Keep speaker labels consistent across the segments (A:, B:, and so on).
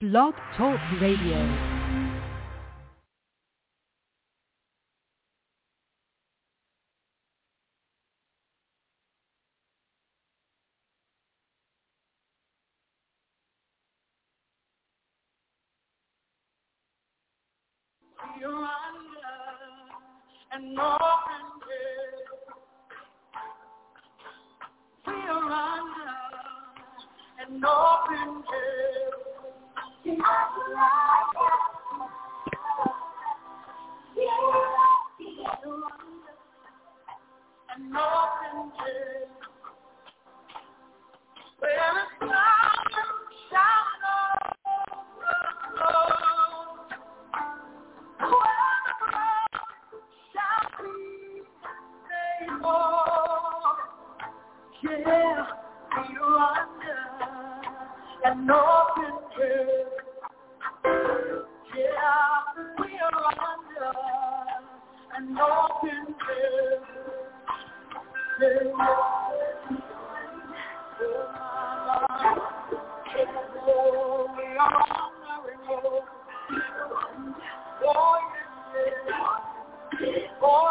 A: Blog Talk Radio.
B: And open it. We are under and open it. And open it. Where it's down, shout yeah, we are under an open grave. Yeah, we are under an open grave. Oh, we are under an open grave. Oh, yes, oh,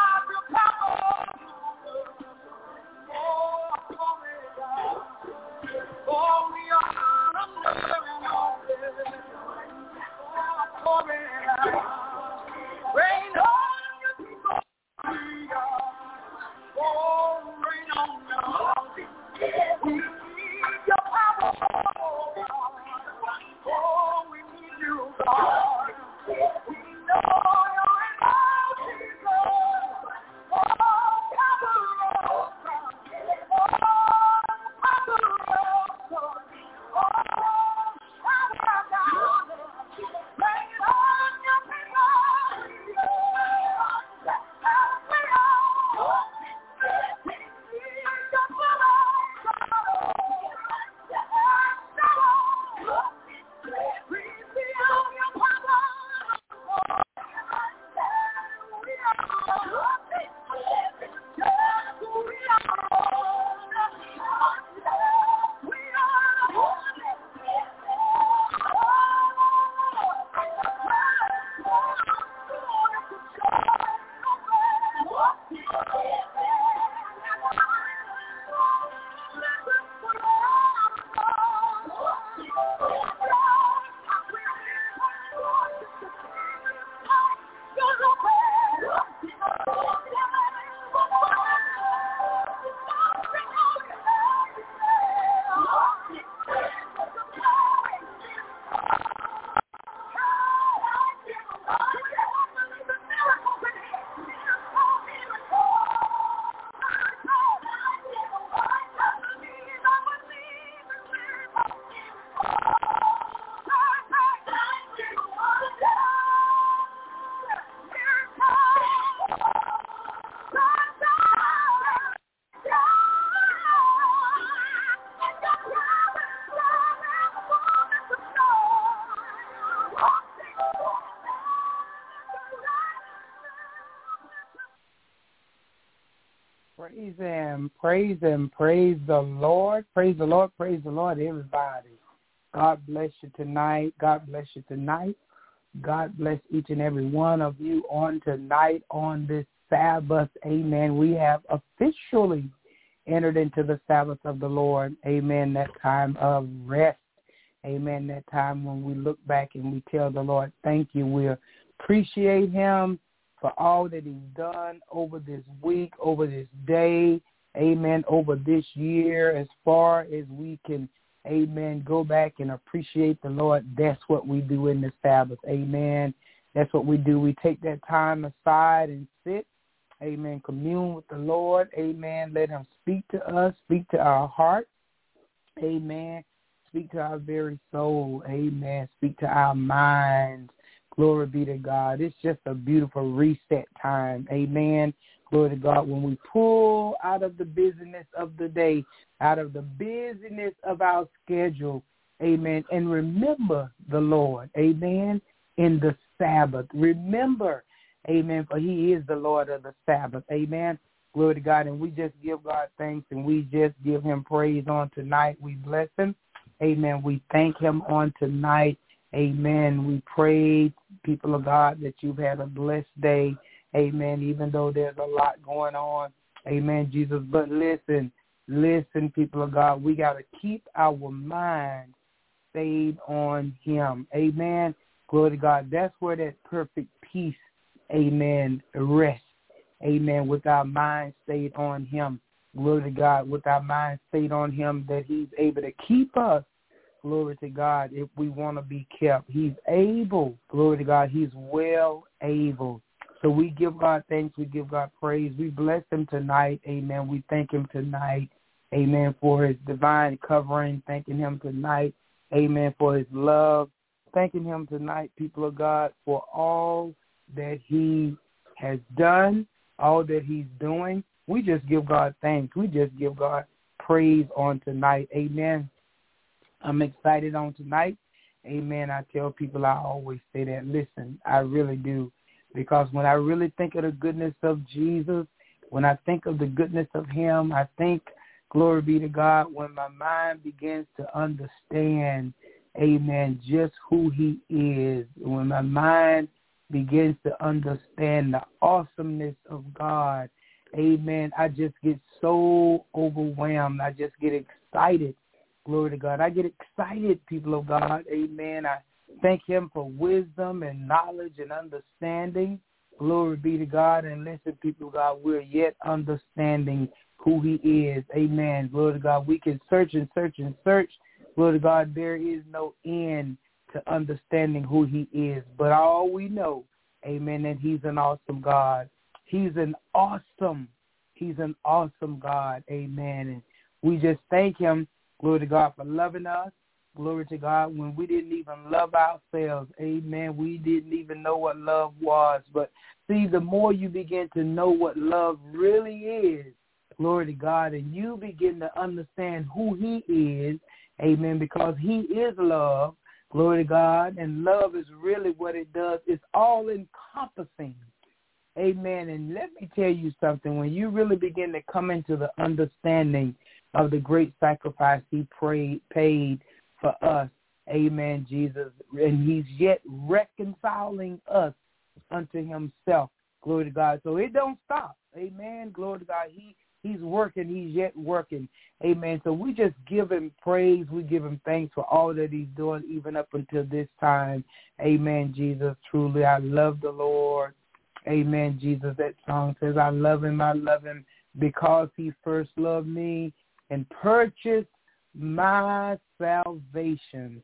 C: Praise the Lord, everybody. God bless you tonight. God bless you tonight. God bless each and every one of you on tonight on this Sabbath. Amen. We have officially entered into the Sabbath of the Lord. Amen. That time of rest. Amen. That time when we look back and we tell the Lord, thank you. We appreciate him for all that he's done over this week, over this day, amen, over this year, as far as we can, amen, go back and appreciate the Lord. That's what we do in the Sabbath, amen. That's what we do. We take that time aside and sit, amen, commune with the Lord, amen. Let him speak to us, speak to our heart, amen. Speak to our very soul, amen. Speak to our minds. Glory be to God. It's just a beautiful reset time. Amen. Glory to God. When we pull out of the busyness of the day, out of the busyness of our schedule, amen, and remember the Lord, amen, in the Sabbath. Remember, amen, for he is the Lord of the Sabbath. Amen. Glory to God. And we just give God thanks and we just give him praise on tonight. We bless him. Amen. We thank him on tonight. Amen. We pray, people of God, that you've had a blessed day. Amen. Even though there's a lot going on. Amen, Jesus. But listen, people of God, we got to keep our mind stayed on him. Amen. Glory to God. That's where that perfect peace, amen, rests. Amen. With our mind stayed on him. Glory to God. With our mind stayed on him, that he's able to keep us. Glory to God. If we want to be kept, he's able. Glory to God. He's well able. So we give God thanks. We give God praise. We bless him tonight. Amen. We thank him tonight. Amen. For his divine covering. Thanking him tonight. Amen. For his love. Thanking him tonight, people of God, for all that he has done, all that he's doing. We just give God thanks. We just give God praise on tonight. Amen. I'm excited on tonight. Amen. I tell people, I always say that. Listen, I really do. Because when I really think of the goodness of Jesus, when I think of the goodness of him, I think, glory be to God, when my mind begins to understand, amen, just who he is, when my mind begins to understand the awesomeness of God, amen, I just get so overwhelmed. I just get excited. Glory to God. I get excited, people of God. Amen. I thank him for wisdom and knowledge and understanding. Glory be to God. And listen, people of God, we're yet understanding who he is. Amen. Glory to God. We can search and search and search. Glory to God. There is no end to understanding who he is. But all we know, amen, that he's an awesome God. He's an awesome God. Amen. And we just thank him, glory to God, for loving us. Glory to God, when we didn't even love ourselves. Amen. We didn't even know what love was. But see, the more you begin to know what love really is, glory to God, and you begin to understand who he is, amen, because he is love, glory to God, and love is really what it does. It's all encompassing. Amen. And let me tell you something. When you really begin to come into the understanding of the great sacrifice he paid for us, amen, Jesus, and he's yet reconciling us unto himself, glory to God. So it don't stop, amen, glory to God. He's working, he's yet working, amen. So we just give him praise, we give him thanks for all that he's doing even up until this time, amen, Jesus. Truly, I love the Lord, amen, Jesus. That song says, I love him because he first loved me and purchased my salvation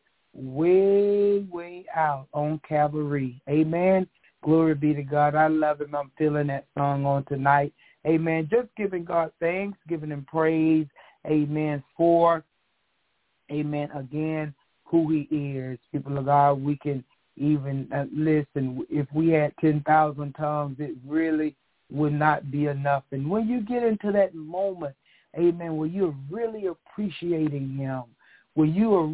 C: way out on Calvary. Amen. Glory be to God. I love him. I'm feeling that song on tonight. Amen. Just giving God thanks, giving him praise. Amen. For, amen, again, who he is. People of God, we can even listen. If we had 10,000 tongues, it really would not be enough. And when you get into that moment, amen, where you're really appreciating him, where you are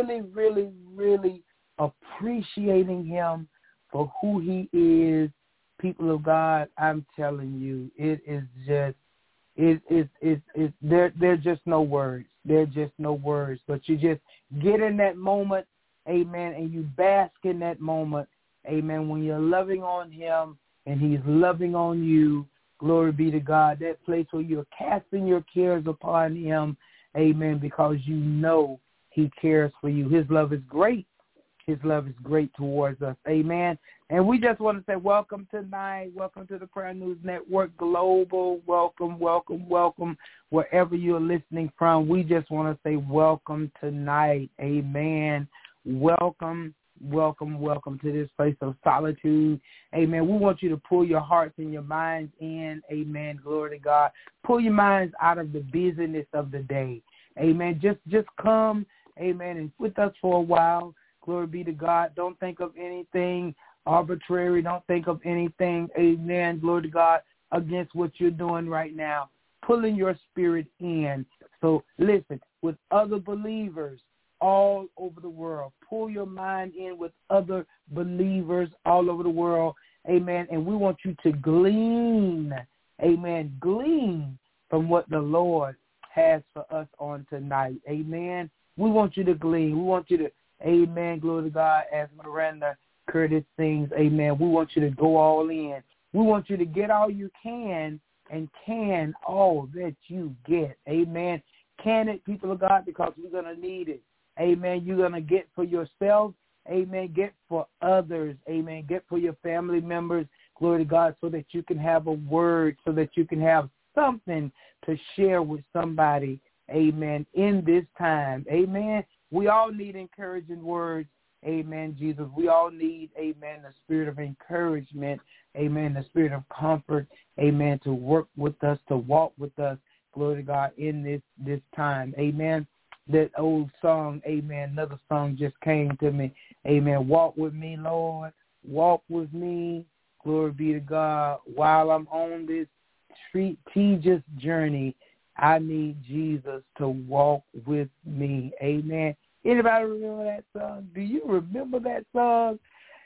C: really appreciating him for who he is, people of God, I'm telling you, it is just, there's just no words. There's just no words. But you just get in that moment, amen, and you bask in that moment, amen, when you're loving on him and he's loving on you. Glory be to God, that place where you're casting your cares upon him, amen, because you know he cares for you. His love is great. His love is great towards us, amen. And we just want to say welcome tonight. Welcome to the Prayer News Network Global. Welcome. Wherever you're listening from, we just want to say welcome tonight, amen. Welcome to this place of solitude. Amen. We want you to pull your hearts and your minds in. Amen. Glory to God. Pull your minds out of the busyness of the day. Amen. Just come, amen, and with us for a while. Glory be to God. Don't think of anything arbitrary. Don't think of anything, amen, glory to God, against what you're doing right now. Pulling your spirit in. So listen, with other believers all over the world. Pull your mind in with other believers all over the world. Amen. And we want you to glean, glean from what the Lord has for us on tonight. Amen. We want you to glean. We want you to, amen, glory to God, as Miranda Curtis sings, amen. We want you to go all in. We want you to get all you can and can all that you get. Amen. Can it, people of God, because we're going to need it. Amen. You're going to get for yourself. Amen. Get for others. Amen. Get for your family members. Glory to God, so that you can have a word, so that you can have something to share with somebody. Amen. In this time. Amen. We all need encouraging words. Amen, Jesus. We all need, amen, the spirit of encouragement. Amen, the spirit of comfort. Amen, to work with us, to walk with us. Glory to God in this time. Amen. That old song, amen, another song just came to me. Amen. Walk with me, Lord. Walk with me. Glory be to God. While I'm on this tedious journey, I need Jesus to walk with me. Amen. Anybody remember that song? Do you remember that song?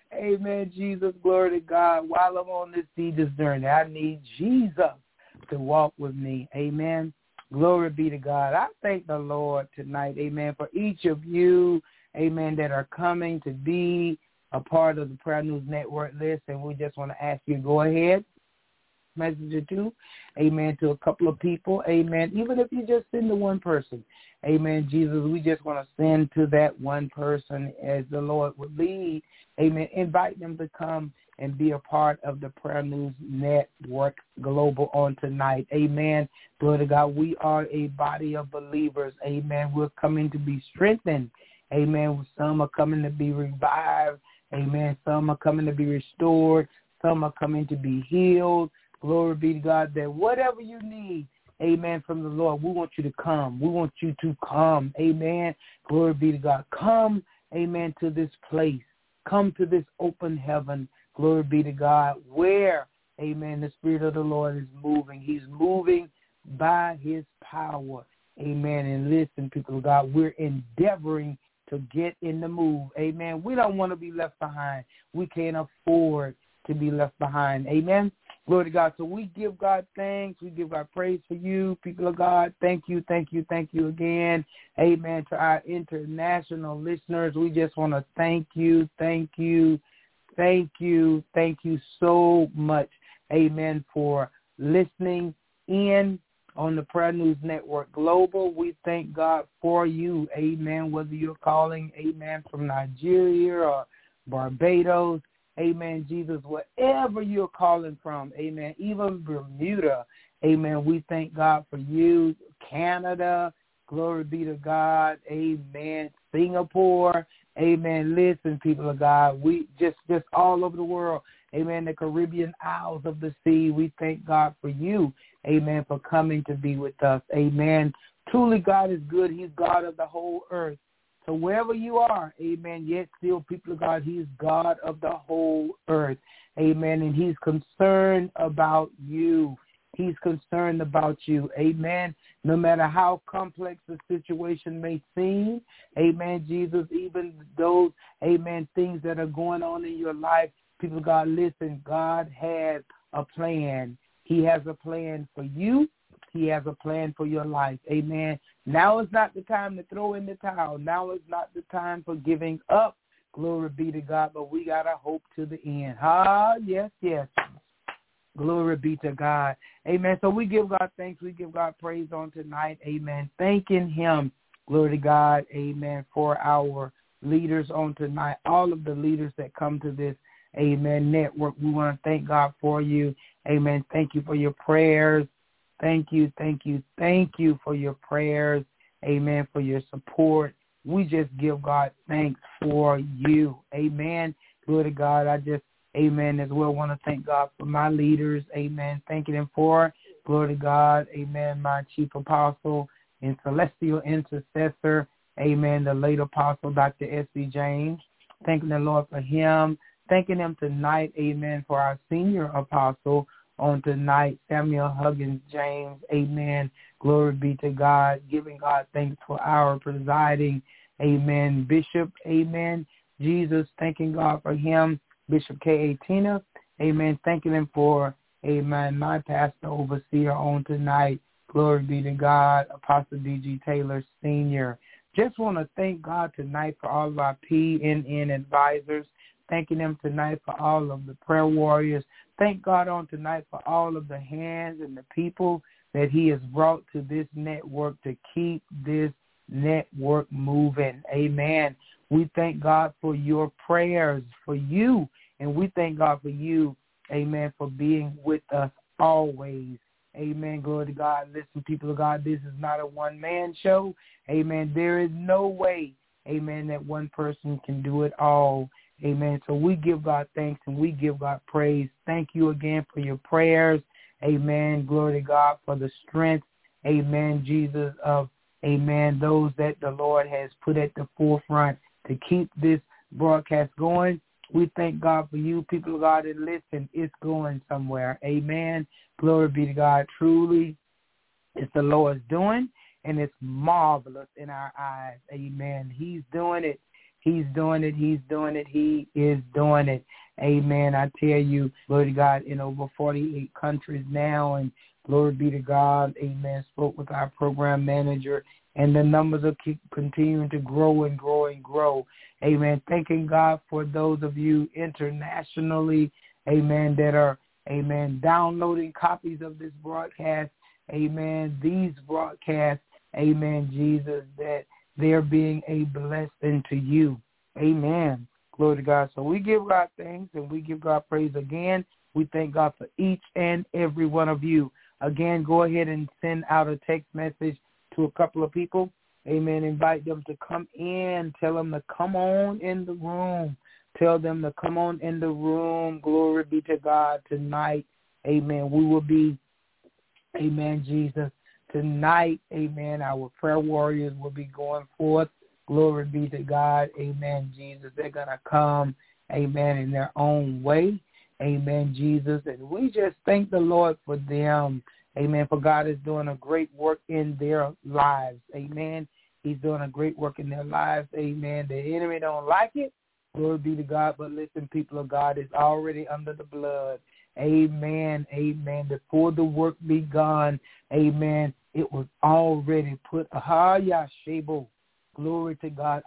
C: Amen, Jesus. Glory to God. While I'm on this tedious journey, I need Jesus to walk with me. Amen. Glory be to God. I thank the Lord tonight, amen, for each of you, amen, that are coming to be a part of the Prayer News Network list. And we just want to ask you to go ahead, message or two, amen, to a couple of people, amen. Even if you just send to one person, amen, Jesus, we just want to send to that one person as the Lord would lead, amen. Invite them to come and be a part of the Prayer News Network Global on tonight. Amen. Glory to God. We are a body of believers. Amen. We're coming to be strengthened. Amen. Some are coming to be revived. Amen. Some are coming to be restored. Some are coming to be healed. Glory be to God, that whatever you need, amen, from the Lord, we want you to come. We want you to come. Amen. Glory be to God. Come, amen, to this place. Come to this open heaven. Glory be to God, where, amen, the Spirit of the Lord is moving. He's moving by his power. Amen. And listen, people of God, we're endeavoring to get in the move. Amen. We don't want to be left behind. We can't afford to be left behind. Amen. Glory to God. So we give God thanks. We give God praise for you, people of God. Thank you, thank you, thank you again. Amen. To our international listeners, we just want to thank you, thank you. Thank you. Thank you so much, amen, for listening in on the Prayer News Network Global. We thank God for you, amen, whether you're calling, amen, from Nigeria or Barbados, amen, Jesus, wherever you're calling from, amen, even Bermuda, amen, we thank God for you, Canada, glory be to God, amen, Singapore, amen. Listen, people of God, we just all over the world, amen, the Caribbean Isles of the sea, we thank God for you, amen, for coming to be with us, amen. Truly, God is good. He's God of the whole earth. So wherever you are, amen, yet still, people of God, he's God of the whole earth, amen, and he's concerned about you. He's concerned about you, amen. No matter how complex the situation may seem, amen, Jesus, even those, amen, things that are going on in your life, people of God, listen, God has a plan. He has a plan for you. He has a plan for your life, amen. Now is not the time to throw in the towel. Now is not the time for giving up. Glory be to God, but we got to hope to the end. Yes, yes. Glory be to God. Amen. So we give God thanks. We give God praise on tonight. Amen. Thanking him. Glory to God. Amen. For our leaders on tonight. All of the leaders that come to this, amen, network. We want to thank God for you. Amen. Thank you for your prayers. Thank you. Thank you. Thank you for your prayers. Amen. For your support. We just give God thanks for you. Amen. Glory to God. I just, amen, as well want to thank God for my leaders. Amen. Thanking him for, glory to God. Amen. My chief apostle and celestial intercessor. Amen. The late apostle, Dr. S.C. James. Thanking the Lord for him. Thanking him tonight. Amen. For our senior apostle on tonight, Samuel Huggins James. Amen. Glory be to God. Giving God thanks for our presiding, amen, bishop. Amen. Jesus, thanking God for him. Bishop K.A. Tina, amen, thanking him for, amen, my pastor overseer on tonight. Glory be to God. Apostle D.G. Taylor Sr., Just want to thank God tonight for all of our PNN advisors, thanking them tonight for all of the prayer warriors. Thank God on tonight for all of the hands and the people that he has brought to this network to keep this network moving. Amen. We thank God for your prayers for you, and we thank God for you, amen, for being with us always. Amen. Glory to God. Listen, people of God, this is not a one-man show. Amen. There is no way, amen, that one person can do it all. Amen. So we give God thanks and we give God praise. Thank you again for your prayers. Amen. Glory to God for the strength. Amen. Jesus of, amen, those that the Lord has put at the forefront to keep this broadcast going. We thank God for you, people of God, and listen, it's going somewhere. Amen. Glory be to God. Truly, it's the Lord's doing, and it's marvelous in our eyes. Amen. He's doing it. He's doing it. He's doing it. He is doing it. Amen. I tell you, glory to God, in over 48 countries now, and glory be to God. Amen. Spoke with our program manager, and the numbers are keep continuing to grow and grow and grow. Amen. Thanking God for those of you internationally, amen, that are, amen, downloading copies of this broadcast. Amen. These broadcasts, amen, Jesus, that they're being a blessing to you. Amen. Glory to God. So we give God thanks and we give God praise again. We thank God for each and every one of you. Again, go ahead and send out a text message to a couple of people. Amen. Invite them to come in. Tell them to come on in the room. Tell them to come on in the room. Glory be to God tonight. Amen. We will be, amen, Jesus, tonight, amen, our prayer warriors will be going forth. Glory be to God. Amen, Jesus. They're going to come, amen, in their own way. Amen, Jesus. And we just thank the Lord for them. Amen. For God is doing a great work in their lives. Amen. He's doing a great work in their lives. Amen. The enemy don't like it. Glory be to God. But listen, people of God, is already under the blood. Amen. Amen. Before the work begun, amen, it was already put. Glory to God.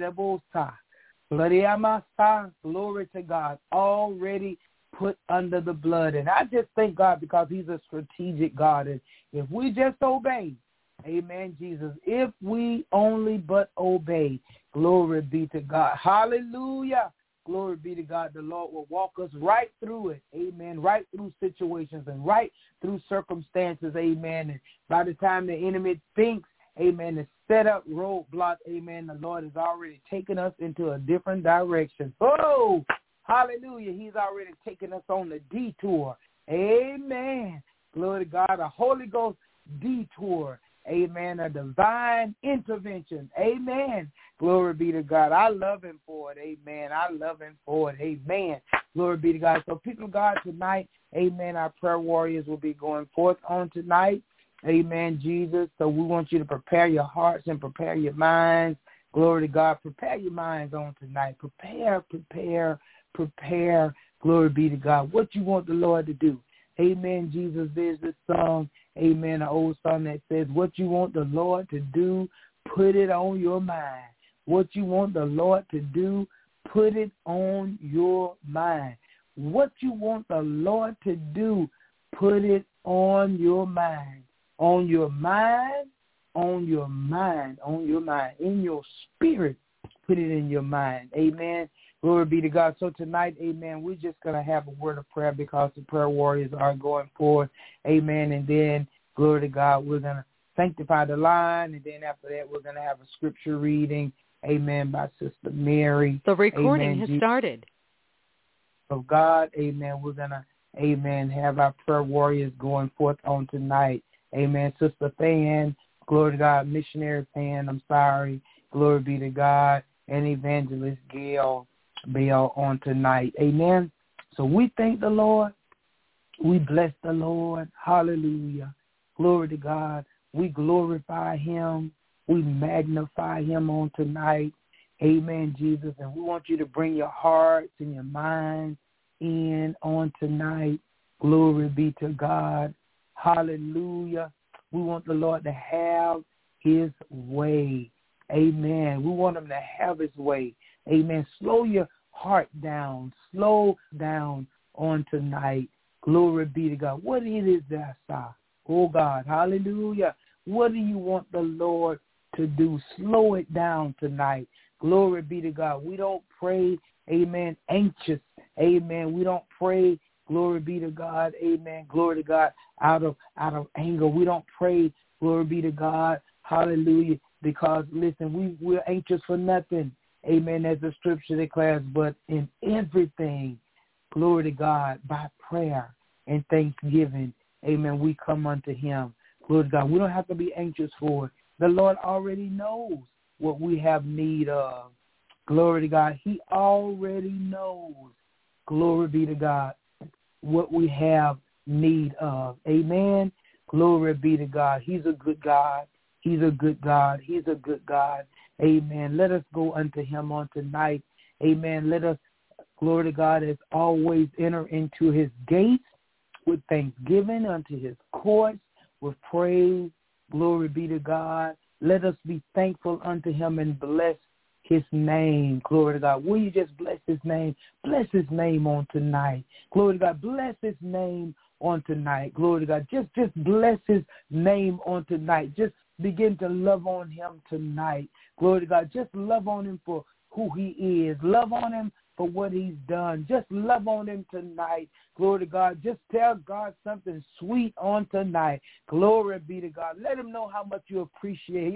C: Glory to God. Already put under the blood. And I just thank God because he's a strategic God. And if we just obey, amen, Jesus, if we only but obey, glory be to God. Hallelujah. Glory be to God. The Lord will walk us right through it. Amen. Right through situations and right through circumstances. Amen. And by the time the enemy thinks, amen, to set up roadblocks, amen, the Lord has already taken us into a different direction. Oh, hallelujah. He's already taken us on the detour. Amen. Glory to God. A Holy Ghost detour. Amen. A divine intervention. Amen. Glory be to God. I love him for it. Amen. I love him for it. Amen. Glory be to God. So people of God, tonight, amen, our prayer warriors will be going forth on tonight. Amen, Jesus. So we want you to prepare your hearts and prepare your minds. Glory to God. Prepare your minds on tonight. Prepare. Glory be to God. What you want the Lord to do. Amen, Jesus. There's this song, amen, an old song that says, what you want the Lord to do, put it on your mind. What you want the Lord to do, put it on your mind. What you want the Lord to do, put it on your mind. On your mind, on your mind, on your mind. In your spirit, put it in your mind. Amen. Glory be to God. So tonight, amen, we're just going to have a word of prayer because the prayer warriors are going forth. Amen. And then, glory to God, we're going to sanctify the line. And then after that, we're going to have a scripture reading. Amen. By Sister Mary.
A: The recording has started.
C: Of God. Amen. We're going to, amen, have our prayer warriors going forth on tonight. Amen. Sister Fan, glory to God. Missionary Fan, I'm sorry. Glory be to God. And Evangelist Gail Bell on tonight. Amen. So we thank the Lord. We bless the Lord. Hallelujah. Glory to God. We glorify him. We magnify him on tonight. Amen, Jesus. And we want you to bring your hearts and your minds in on tonight. Glory be to God. Hallelujah. We want the Lord to have his way. Amen. We want him to have his way. Amen. Slow your heart down. Slow down on tonight. Glory be to God. What it is that I saw? Oh, God. Hallelujah. What do you want the Lord to do? Slow it down tonight. Glory be to God. We don't pray, amen, anxious. Amen. We don't pray, glory be to God. Amen. Glory to God out of anger. We don't pray, glory be to God. Hallelujah. Because, listen, we're anxious for nothing. Amen. As the scripture declares, but in everything, glory to God, by prayer and thanksgiving, amen, we come unto him. Glory to God. We don't have to be anxious for it. The Lord already knows what we have need of. Glory to God. He already knows, glory be to God, what we have need of. Amen. Glory be to God. He's a good God. He's a good God. He's a good God. Amen. Let us go unto him on tonight. Amen. Let us, glory to God, as always, enter into his gates with thanksgiving, unto his courts with praise. Glory be to God. Let us be thankful unto him and bless his name. Glory to God. Will you just bless his name? Bless his name on tonight. Glory to God. Bless his name on tonight. Glory to God. Just bless his name on tonight. Just begin to love on him tonight. Glory to God. Just love on him for who he is. Love on him for what he's done. Just love on him tonight. Glory to God. Just tell God something sweet on tonight. Glory be to God. Let him know how much you appreciate.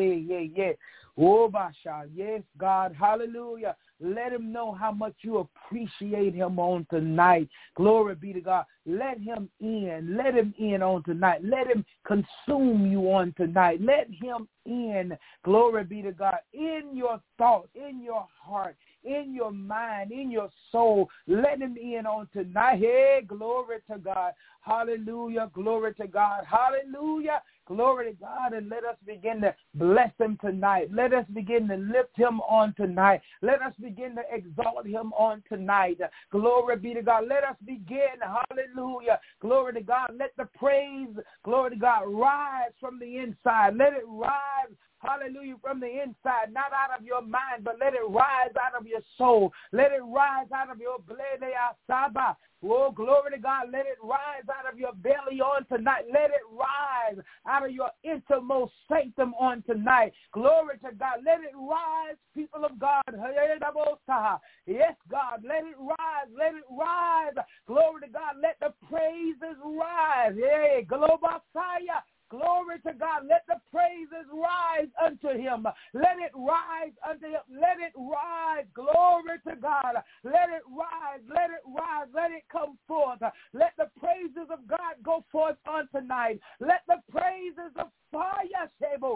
C: Yeah. Oh, Basha. Yes, God. Hallelujah. Let him know how much you appreciate him on tonight. Glory be to God. Let him in. Let him in on tonight. Let him consume you on tonight. Let him in. Glory be to God. In your thoughts, in your heart, in your mind, in your soul. Let him in on tonight. Hey, glory to God. Hallelujah. Glory to God. Hallelujah. Glory to God. And let us begin to bless him tonight. Let us begin to lift him on tonight. Let us begin to exalt him on tonight. Glory be to God. Let us begin. Hallelujah. Glory to God. Let the praise, glory to God, rise from the inside. Let it rise. Hallelujah, from the inside, not out of your mind, but let it rise out of your soul. Let it rise out of your blede asaba. Oh, glory to God. Let it rise out of your belly on tonight. Let it rise out of your innermost sanctum on tonight. Glory to God. Let it rise, people of God. Yes, God. Let it rise. Let it rise. Glory to God. Let the praises rise. Hey, Globasaya. Glory to God. Let the praises rise unto him. Let it rise unto him. Let it rise. Glory to God. Let it rise. Let it rise. Let it come forth. Let the praises of God go forth on tonight. Let the praises of fire, Shebo.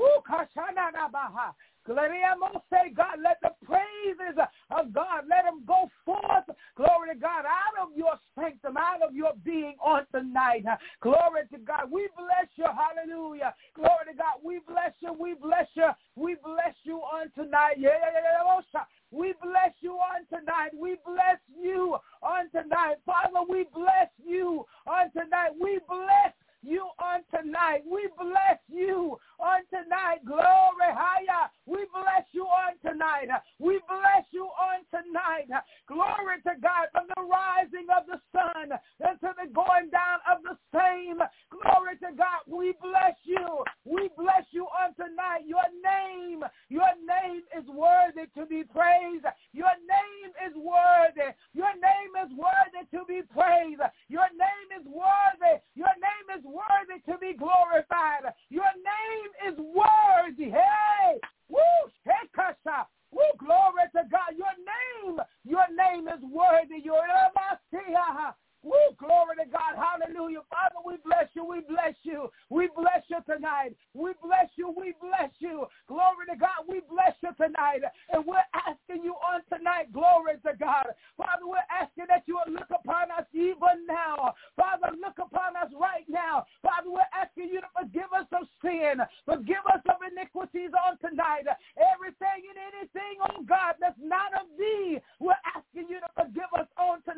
C: Say, God, let the praises of God, let them go forth, glory to God, out of your sanctum, out of your being on tonight. Glory to God. We bless you. Hallelujah. Glory to God. We bless you. We bless you. We bless you on tonight. We bless you on tonight. We bless you on tonight. Father, we bless you on tonight. We bless you on tonight. We bless you on tonight. Glory, higher. We bless you on tonight. We bless you on tonight. Glory to God, from the rising of the sun until the going down of the same. Glory to God. We bless you. We bless you on tonight. Your name is worthy to be praised. Your name is worthy. Your name is worthy to be praised. Your name is worthy. Your name is worthy to be glorified. Your name is worthy. Hey, woo, hekasha, woo, glory to God. Your name is worthy. Your woo, glory to God. Hallelujah. Father, we bless you. We bless you. We bless you tonight. We bless you. We bless you. Glory to God. We bless you tonight. And we're asking you on tonight, glory to God. Father, we're asking that you will look upon us even now. Father, look upon us right now. Father, we're asking you to forgive us of sin. Forgive us of iniquities on tonight. Everything and anything, oh God, that's not of thee, we're asking you to forgive us on tonight.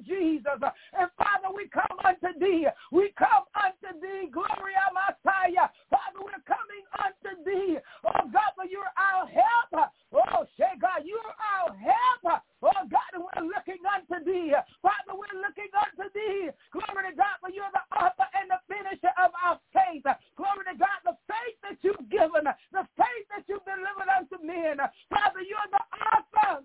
C: Jesus. And Father, we come unto thee. We come unto thee. Gloria Messiah. Father, we're coming unto thee. Oh God, for you're our help. Oh, say God, you're our help. Oh God, and we're looking unto thee. Father, we're looking unto thee. Glory to God, for you're the author and the finisher of our faith. Glory to God, the faith that you've given, the faith that you've delivered unto men. Father, you're the author.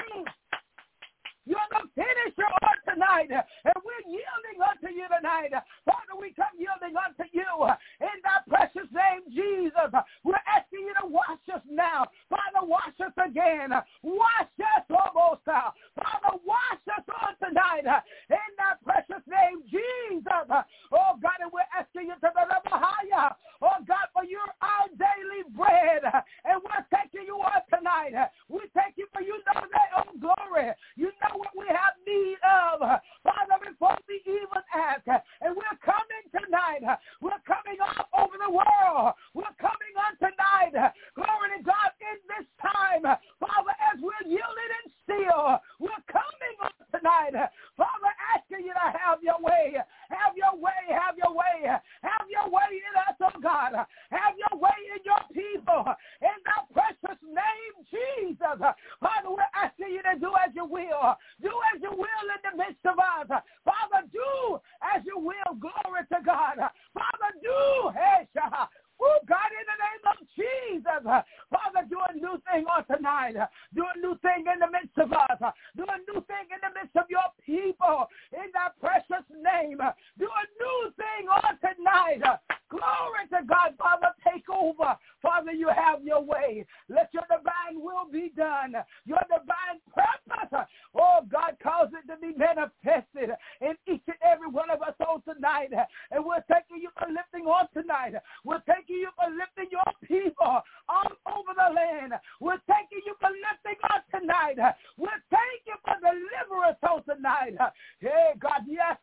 C: You're the finisher on tonight, and we're yielding unto you tonight. Father, we come yielding unto you in thy precious name, Jesus. We're asking you to wash us now. Father, wash us again. Wash us almost. Father, wash us on tonight in thy precious name, Jesus. Oh, God, and we're asking you to deliver higher. Oh, God, for you're our daily bread, and we're thanking you on tonight. We thank you for you know that, oh, glory. You know what we have need of, Father, before we even ask. And we're coming tonight. We're coming all over the world. We're coming on tonight. Glory to God in this time. Father, as we're yielding and still, we're coming on tonight. Father, asking you to have your way. Have your way. Have your way. Have your way in us, oh God. Have your way in your people. In the precious name, Jesus. Father, we're asking you to do as you will. Do as you will in the midst of us. Father, do as you will. Glory to God. Father, do. Hey, oh, God, in the name of Jesus. Father, do a new thing on tonight. Do a new thing in the midst of us. Do a new thing in the midst of your people. In that precious name. Do a new thing on tonight. Glory to God. Father, take over. Father, you have your way. Let your divine will be done. Your divine purpose, oh God, cause it to be manifested in each and every one of us on tonight. And we're thanking you for lifting on tonight. We're thanking you for lifting your people all over the land. We're thanking you for lifting on tonight. We're thanking you for deliverance on tonight. Hey, God, yes,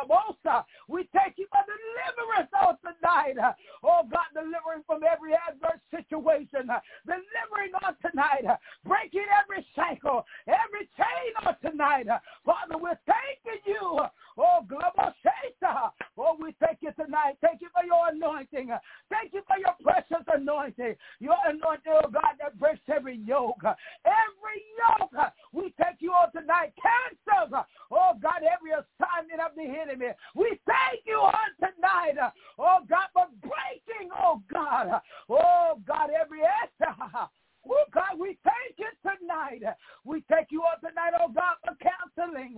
C: we thank you for deliverance on tonight. Oh, God, delivering from every adverse situation. Delivering on tonight. Breaking every cycle, every chain on tonight. Father, we're thanking you. Oh, global Shesa. Oh, we thank you tonight. Thank you for your anointing. Thank you for your precious anointing. Your anointing, oh God, that breaks every yoke. Every yoke. We thank you on tonight. Cancel, oh God, every assignment of the enemy. We thank you on tonight. Oh God, for breaking, oh God. Oh God, every oh, God, we thank you tonight. We thank you all tonight, oh, God, for canceling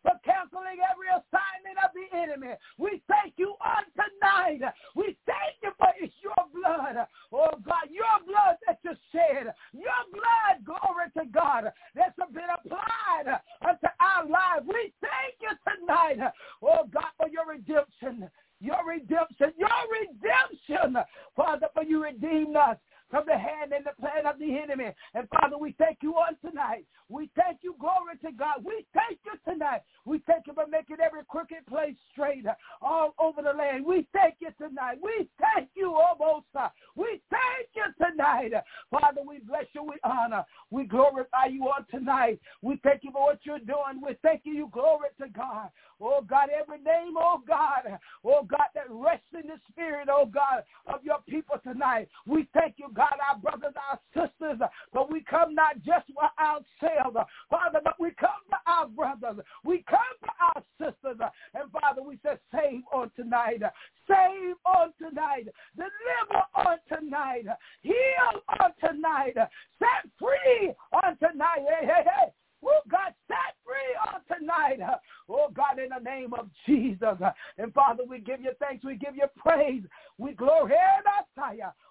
C: every assignment of the enemy. We thank you on tonight. We thank you for it's your blood. Oh, God, your blood that you shed. Your blood, glory to God, that's been applied unto our lives. We thank you tonight, oh, God, for your redemption. Your redemption. Your redemption. Father, for you redeemed us from the hand and the plan of the enemy. And Father, we thank you on tonight. We thank you, glory to God. We thank you tonight. We thank you for making every crooked place straight all over the land. We thank you tonight. We thank you, Obosa. We thank you tonight. Father, we bless you. We honor. We glorify you on tonight. We thank you for what you're doing. We thank you, glory to God. Oh, God, every name, oh, God, that rests in the spirit, oh, God, of your people tonight. We thank you, God, our brothers, our sisters, but we come not just for ourselves, Father, but we come for our brothers. We come for our sisters. And, Father, we say save on tonight. Save on tonight. Deliver on tonight. Heal on tonight. Set free on tonight. Hey, hey, hey. Oh, God, set free on tonight. Oh, God, in the name of Jesus. And, Father, we give you thanks. We give you praise. We glorify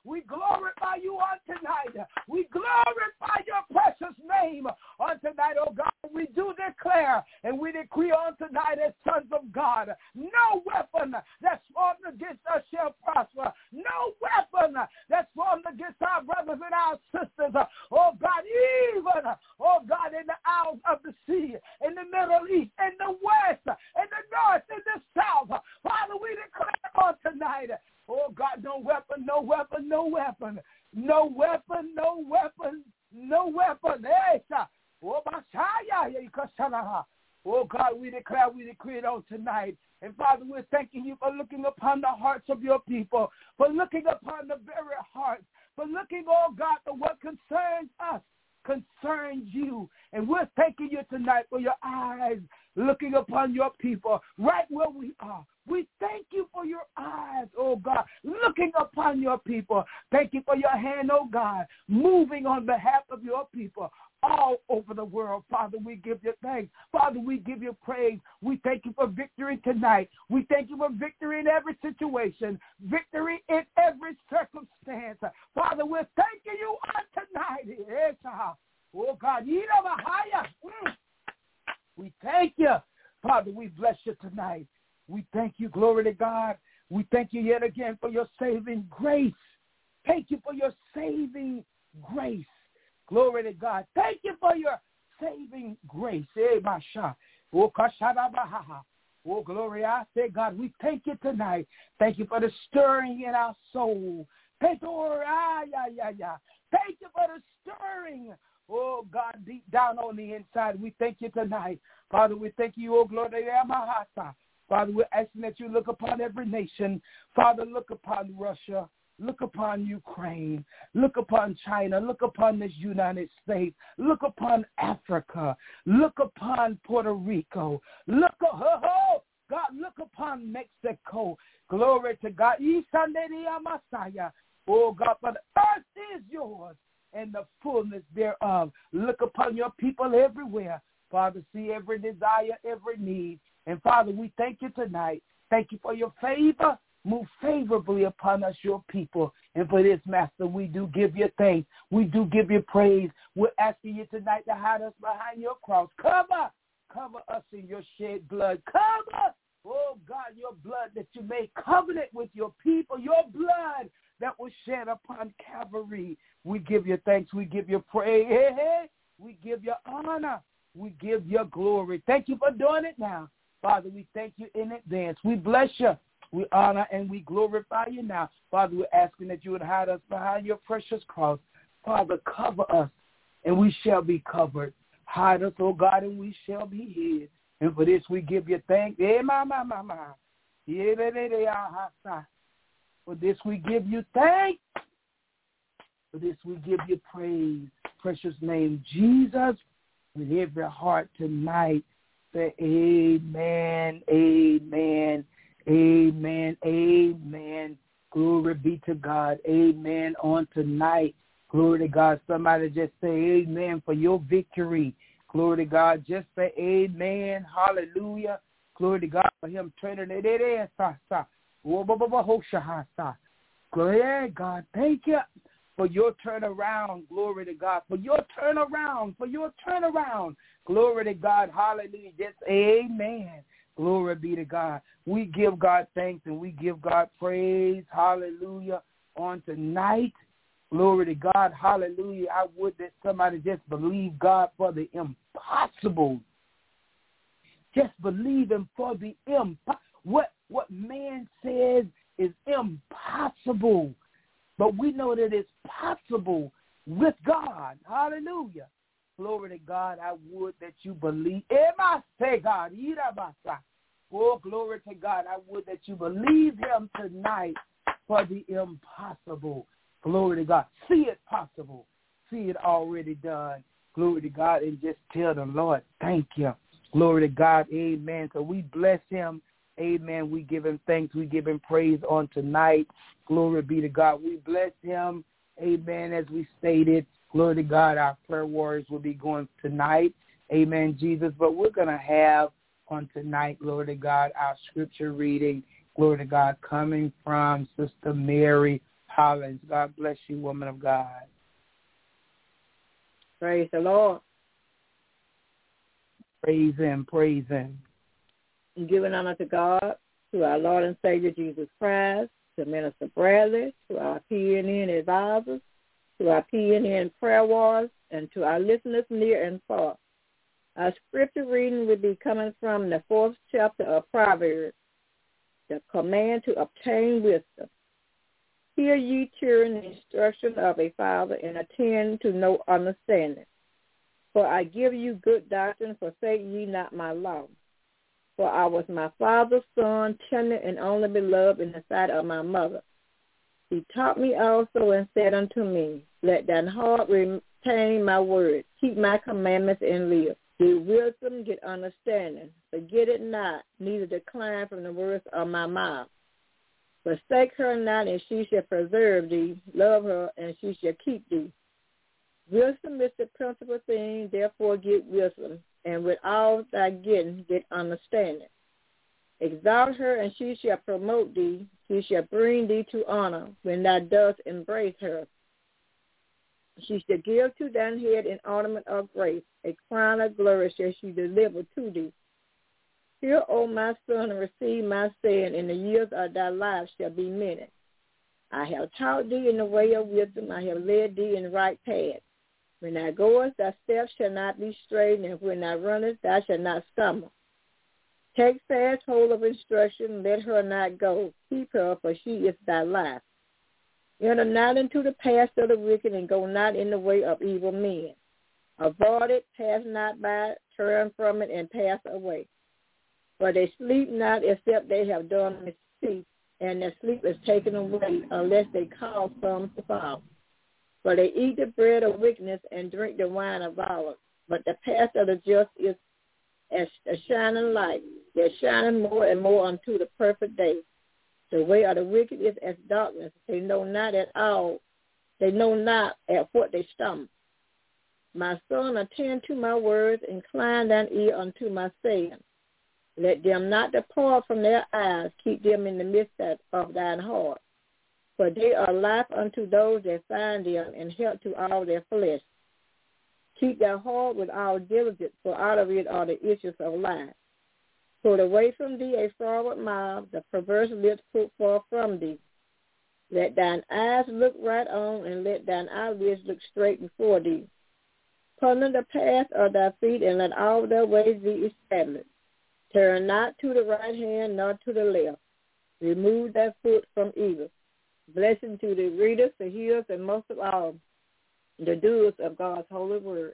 C: you on tonight. We glorify your precious name on tonight, oh, God. We do declare and we decree on tonight as sons of God, no weapon that's formed against us shall prosper. No weapon that's formed against our brothers and our sisters. Oh, God, even, oh, God, in the isles of the sea, in the Middle East, in the West, in the North, in the South. Father, we declare on tonight, oh, God, no weapon, no weapon, no weapon, no weapon, no weapon, no weapon. Oh, Oh, God, we declare, we decree it on tonight. And, Father, we're thanking you for looking upon the hearts of your people, for looking upon the very hearts, for looking, oh, God, for what concerns us, concerns you. And we're thanking you tonight for your eyes looking upon your people right where we are. We thank you for your eyes, oh God, looking upon your people. Thank you for your hand, oh God, moving on behalf of your people all over the world. Father, we give you thanks. Father, we give you praise. We thank you for victory tonight. We thank you for victory in every situation, victory in every circumstance. Father, we're thanking you on tonight. Oh God, we thank you. Father, we bless you tonight. We thank you, glory to God. We thank you yet again for your saving grace. Thank you for your saving grace. Glory to God. Thank you for your saving grace. Oh, glory, I say, God, we thank you tonight. Thank you for the stirring in our soul. Thank you, Thank you for the stirring, oh, God, deep down on the inside. We thank you tonight. Father, we thank you, oh, glory to God. Father, we're asking that you look upon every nation. Father, look upon Russia. Look upon Ukraine. Look upon China. Look upon this United States. Look upon Africa. Look upon Puerto Rico. God, look upon Mexico. Glory to God. Oh, God, for the earth is yours and the fullness thereof. Look upon your people everywhere. Father, see every desire, every need. And, Father, we thank you tonight. Thank you for your favor. Move favorably upon us, your people. And for this, Master, we do give you thanks. We do give you praise. We're asking you tonight to hide us behind your cross. Cover us in your shed blood. Cover, oh, God, your blood that you made covenant with your people, your blood that was shed upon Calvary. We give you thanks. We give you praise. We give you honor. We give you glory. Thank you for doing it now. Father, we thank you in advance. We bless you. We honor and we glorify you now. Father, we're asking that you would hide us behind your precious cross. Father, cover us, and we shall be covered. Hide us, oh God, and we shall be hid. And for this, we give you thanks. For this, we give you thanks. For this, we give you praise. Precious name, Jesus, with every heart tonight. Say amen, amen. Amen, amen. Glory be to God. Amen on tonight. Glory to God. Somebody just say amen for your victory. Glory to God. Just say amen. Hallelujah. Glory to God for him turning it in. Glory to God. Thank you for your turnaround. Glory to God. For your turnaround. For your turnaround. Glory to God. Hallelujah. Just amen. Glory be to God. We give God thanks and we give God praise. Hallelujah. On tonight. Glory to God. Hallelujah. I would that somebody just believe God for the impossible. Just believe him for the impossible. What man says is impossible. But we know that it's possible with God. Hallelujah. Glory to God. I would that you believe. God. Oh, glory to God. I would that you believe him tonight for the impossible. Glory to God. See it possible. See it already done. Glory to God. And just tell the Lord, thank you. Glory to God. Amen. So we bless him. Amen. We give him thanks. We give him praise on tonight. Glory be to God. We bless him. Amen. As we stated. Glory to God, our prayer warriors will be going tonight. Amen, Jesus. But we're going to have on tonight, glory to God, our scripture reading, glory to God, coming from Sister Mary Hollins. God bless you, woman of God.
D: Praise the Lord.
C: Praise him, praise him.
D: And giving honor to God, to our Lord and Savior Jesus Christ, to Minister Bradley, to our PNN advisors, to our PNN prayer wars, and to our listeners near and far. Our scripture reading will be coming from the 4th chapter of Proverbs, the command to obtain wisdom. Hear ye children the instruction of a father, and attend to no understanding. For I give you good doctrine, forsake ye not my law. For I was my father's son, tender and only beloved in the sight of my mother. He taught me also and said unto me, let thine heart retain my word, keep my commandments and live. Get wisdom, get understanding. Forget it not, neither decline from the words of my mouth. Forsake her not, and she shall preserve thee. Love her, and she shall keep thee. Wisdom is the principal thing, therefore get wisdom, and with all thy getting, get understanding. Exalt her, and she shall promote thee. She shall bring thee to honor when thou dost embrace her. She shall give to thine head an ornament of grace. A crown of glory shall she deliver to thee. Hear, O my son, and receive my saying, and the years of thy life shall be many. I have taught thee in the way of wisdom. I have led thee in the right path. When thou goest, thy steps shall not be straightened, and when thou runnest, thou shalt not stumble. Take fast hold of instruction, let her not go. Keep her, for she is thy life. Enter not into the path of the wicked, and go not in the way of evil men. Avoid it, pass not by it, turn from it, and pass away. For they sleep not except they have done mischief, and their sleep is taken away unless they cause some to fall. For they eat the bread of wickedness and drink the wine of violence. But the path of the just is as a shining light, that shineth more and more unto the perfect day. The way of the wicked is as darkness. They know not at all. They know not at what they stumble. My son, attend to my words, incline thine ear unto my saying. Let them not depart from their eyes. Keep them in the midst of thine heart. For they are life unto those that find them, and health to all their flesh. Keep thy heart with all diligence, for out of it are the issues of life. Put away from thee a froward mouth, the perverse lips put forth from thee. Let thine eyes look right on, and let thine eyelids look straight before thee. Ponder the path of thy feet, and let all thy ways be established. Turn not to the right hand, nor to the left. Remove thy foot from evil. Blessing to the readers, the hearers, and most of all, the doers of God's holy word.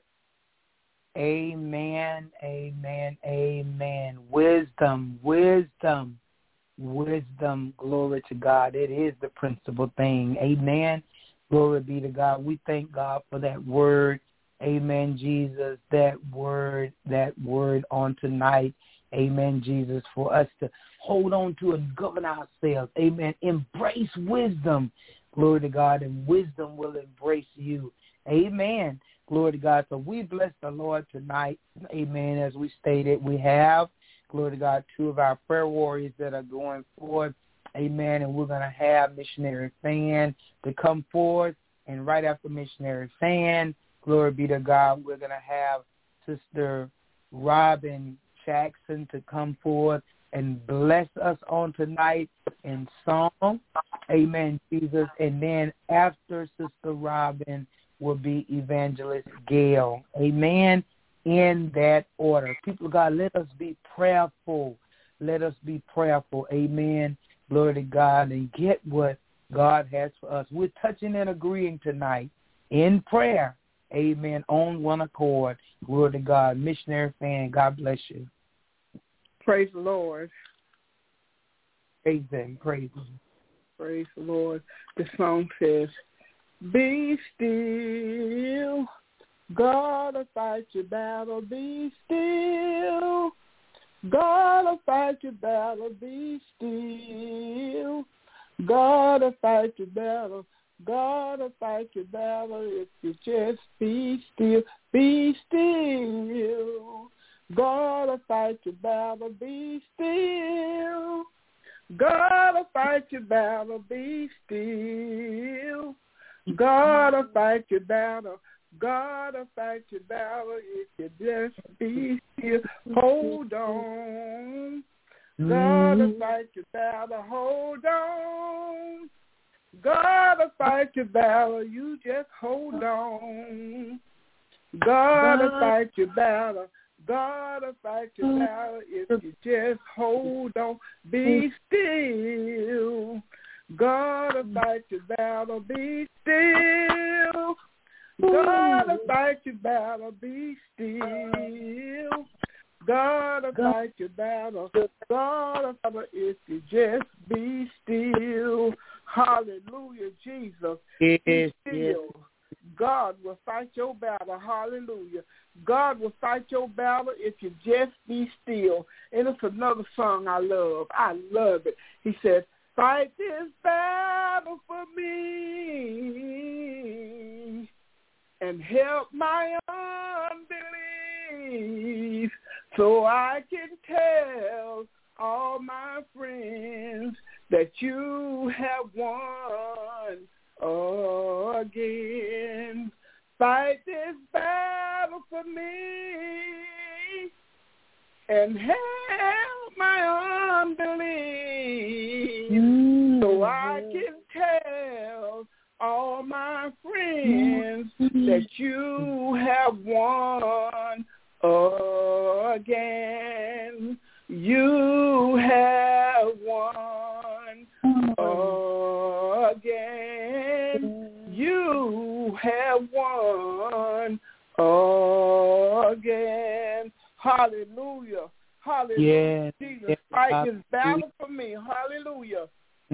C: Amen, amen, amen. Wisdom, wisdom, wisdom. Glory to God. It is the principal thing. Amen. Glory be to God. We thank God for that word. Amen, Jesus. That word on tonight. Amen, Jesus, for us to hold on to and govern ourselves. Amen. Embrace wisdom. Glory to God. And wisdom will embrace you. Amen. Glory to God. So we bless the Lord tonight. Amen. As we stated, we have, glory to God, 2 of our prayer warriors that are going forth. Amen. And we're going to have Missionary Fan to come forth. And right after Missionary Fan, glory be to God, we're going to have Sister Robin Jackson to come forth and bless us on tonight in song. Amen, Jesus. And then after Sister Robin will be Evangelist Gail. Amen. In that order. People of God, let us be prayerful. Let us be prayerful. Amen. Glory to God, and get what God has for us. We're touching and agreeing tonight in prayer. Amen. On one accord. Glory to God. Missionary Fan, God bless you.
E: Praise the Lord.
C: Praise Him. Praise Him.
E: Praise the Lord. The song says, be still, God will fight your battle, be still. God will fight your battle, be still. God will fight your battle, God will fight your battle if you just be still, be still. God will fight your battle, be still. God will fight your battle, be still. God will fight your battle. God will fight your battle if you just be still. Hold on. God will fight your battle. Hold on. God will fight your battle. You just hold on. God will fight your battle. God will fight your battle if you just hold on. Be still. God will fight your battle. Be still. God will fight your battle, be still. God will fight your battle. God will fight if you just be still. Hallelujah, Jesus. Be still. God will fight your battle. Hallelujah. God will fight your battle if you just be still. And it's another song I love. I love it. He said, fight this battle for me and help my unbelief so I can tell all my friends that you have won again. Fight this battle for me and help my unbelief so I can tell all my friends that you have won again. You have won again. You have won again. Hallelujah. Hallelujah. Jesus, fight this battle for me. Hallelujah.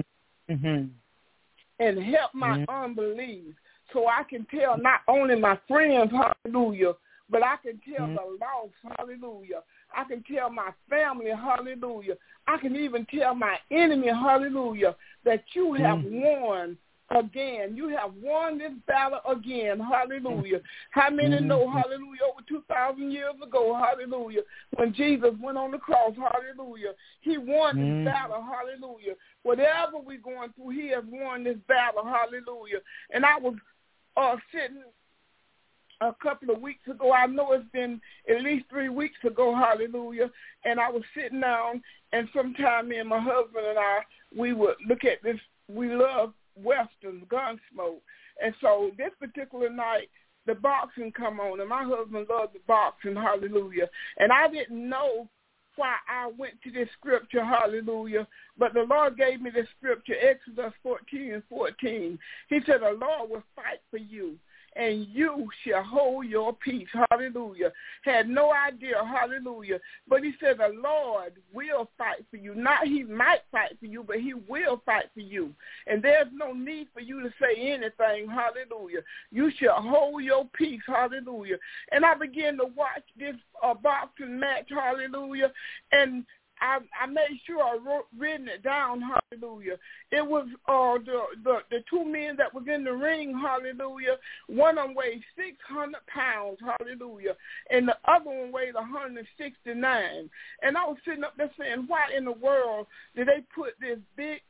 E: And help my unbelief so I can tell not only my friends, hallelujah, but I can tell the lost, hallelujah. I can tell my family, hallelujah. I can even tell my enemy, hallelujah, that you have won again. You have won this battle again, hallelujah. How many know, hallelujah, over 2,000 years ago, hallelujah, when Jesus went on the cross, hallelujah, he won this battle, hallelujah. Whatever we're going through, he has won this battle, hallelujah. And I was sitting a couple of weeks ago. I know it's been at least 3 weeks ago, hallelujah, and I was sitting down, and sometime me and my husband and I, we would look at this. We love Westerns, Gunsmoke, and so this particular night, the boxing come on, and my husband loved the boxing, hallelujah, and I didn't know why I went to this scripture, hallelujah, but the Lord gave me this scripture, Exodus 14:14. He said, the Lord will fight for you, and you shall hold your peace, hallelujah. Had no idea, hallelujah. But he said the Lord will fight for you. Not he might fight for you, but he will fight for you. And there's no need for you to say anything, hallelujah. You shall hold your peace, hallelujah. And I began to watch this boxing match, hallelujah, and I made sure I written it down, hallelujah. It was the two men that was in the ring, hallelujah. One of them weighed 600 pounds, hallelujah, and the other one weighed 169. And I was sitting up there saying, why in the world did they put this big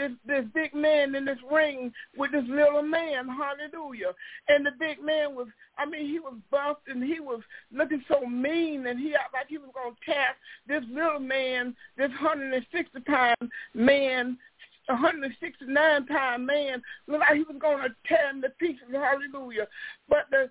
E: man in this ring with this little man, hallelujah. And the big man was, he was buffed and he was looking so mean, and he acted like he was going to tap this little man, this 160-pound man, 169-pound man, looked like he was going to tear him to pieces, hallelujah. But the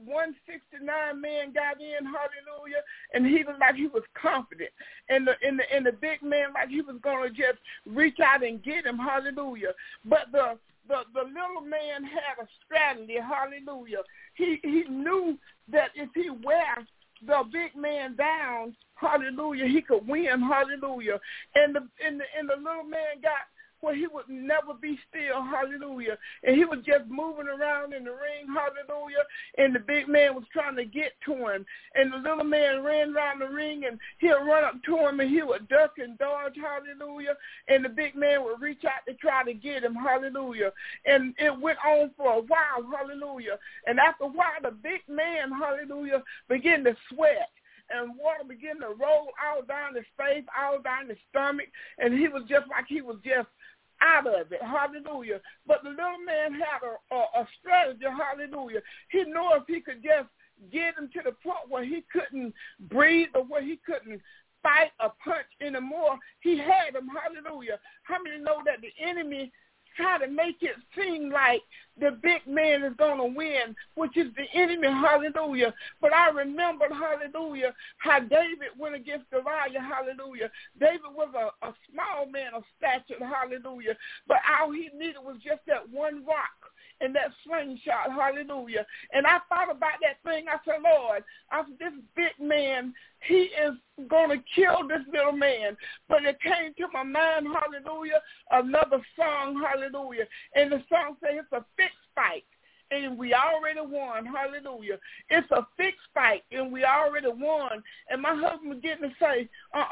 E: 169 man got in, hallelujah, and he looked like he was confident. And the big man like he was going to just reach out and get him, hallelujah. But the little man had a strategy, hallelujah. He knew that if he wears the big man down, hallelujah, he could win, hallelujah. And the little man got where he would never be still, hallelujah. And he was just moving around in the ring, hallelujah, and the big man was trying to get to him. And the little man ran around the ring, and he'll run up to him, and he would duck and dodge, hallelujah, and the big man would reach out to try to get him, hallelujah. And it went on for a while, hallelujah. And after a while, the big man, hallelujah, began to sweat. And water began to roll all down his face, all down his stomach, and he was just like he was just out of it, hallelujah. But the little man had a strategy, hallelujah. He knew if he could just get him to the point where he couldn't breathe or where he couldn't fight or punch anymore, he had him, hallelujah. How many know that the enemy try to make it seem like the big man is going to win, which is the enemy, hallelujah. But I remembered, hallelujah, how David went against Goliath, hallelujah. David was a small man of stature, hallelujah. But all he needed was just that one rock. and that slingshot, hallelujah. And I thought about that thing. I said, Lord, this big man, he is going to kill this little man. But it came to my mind, hallelujah, another song, hallelujah. And the song says it's a fixed fight. And we already won, hallelujah. It's a fixed fight, and we already won. And my husband was getting to say,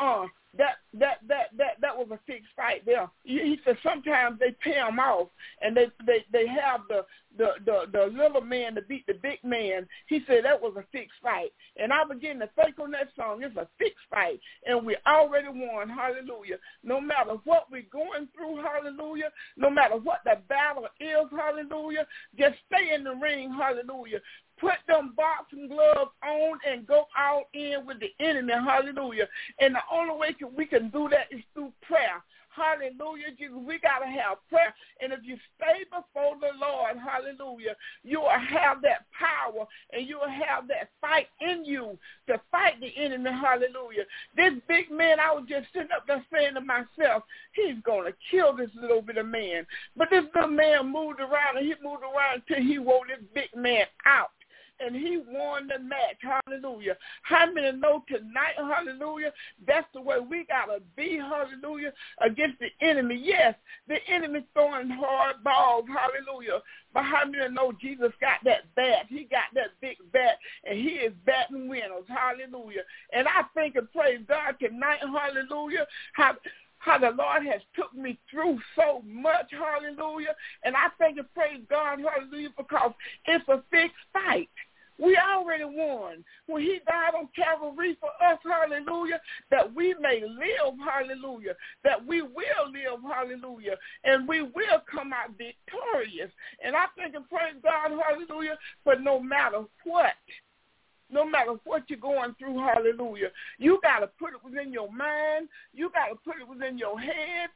E: that was a fixed fight there. He said sometimes they pay him off, and they have the little man to beat the big man. He said that was a fixed fight. And I began to think on that song, it's a fixed fight, and we already won, hallelujah. No matter what we're going through, hallelujah, no matter what the battle is, hallelujah, just stay in the ring, hallelujah. Put them boxing gloves on and go out in with the enemy, hallelujah. And the only way we can do that is through prayer. Hallelujah, Jesus. We got to have prayer. And if you stay before the Lord, hallelujah, you will have that power and you will have that fight in you to fight the enemy, hallelujah. This big man, I was just sitting up there saying to myself, he's going to kill this little bit of man. But this little man moved around, and he moved around until he wore this big man out. And he won the match, hallelujah. How many know tonight, hallelujah, that's the way we got to be, hallelujah, against the enemy. Yes, the enemy throwing hard balls, hallelujah. But how many know Jesus got that bat? He got that big bat, and he is batting winners, hallelujah. And I think and praise God tonight, hallelujah, how the Lord has took me through so much, hallelujah. And I thank and praise God, hallelujah, because it's a fixed fight. We already won. When he died on Calvary for us, hallelujah, that we may live, hallelujah, that we will live, hallelujah, and we will come out victorious. And I thank and praise God, hallelujah, for no matter what you're going through, hallelujah, you got to put it within your mind, you got to put it within your head,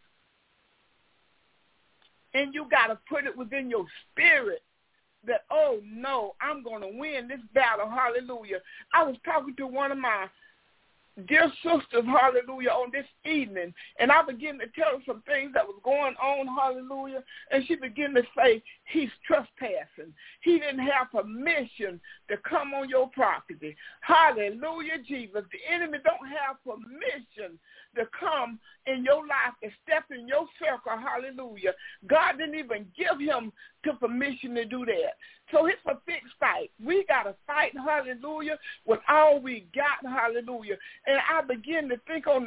E: and you got to put it within your spirit that, oh, no, I'm going to win this battle, hallelujah. I was talking to one of my dear sisters, hallelujah, on this evening, and I began to tell her some things that was going on, hallelujah, and she began to say, he's trespassing. He didn't have permission to come on your property. Hallelujah, Jesus. The enemy don't have permission to come in your life and step in your circle, hallelujah. God didn't even give him the permission to do that. So it's a fixed fight. We got to fight, hallelujah, with all we got, hallelujah. And I begin to think on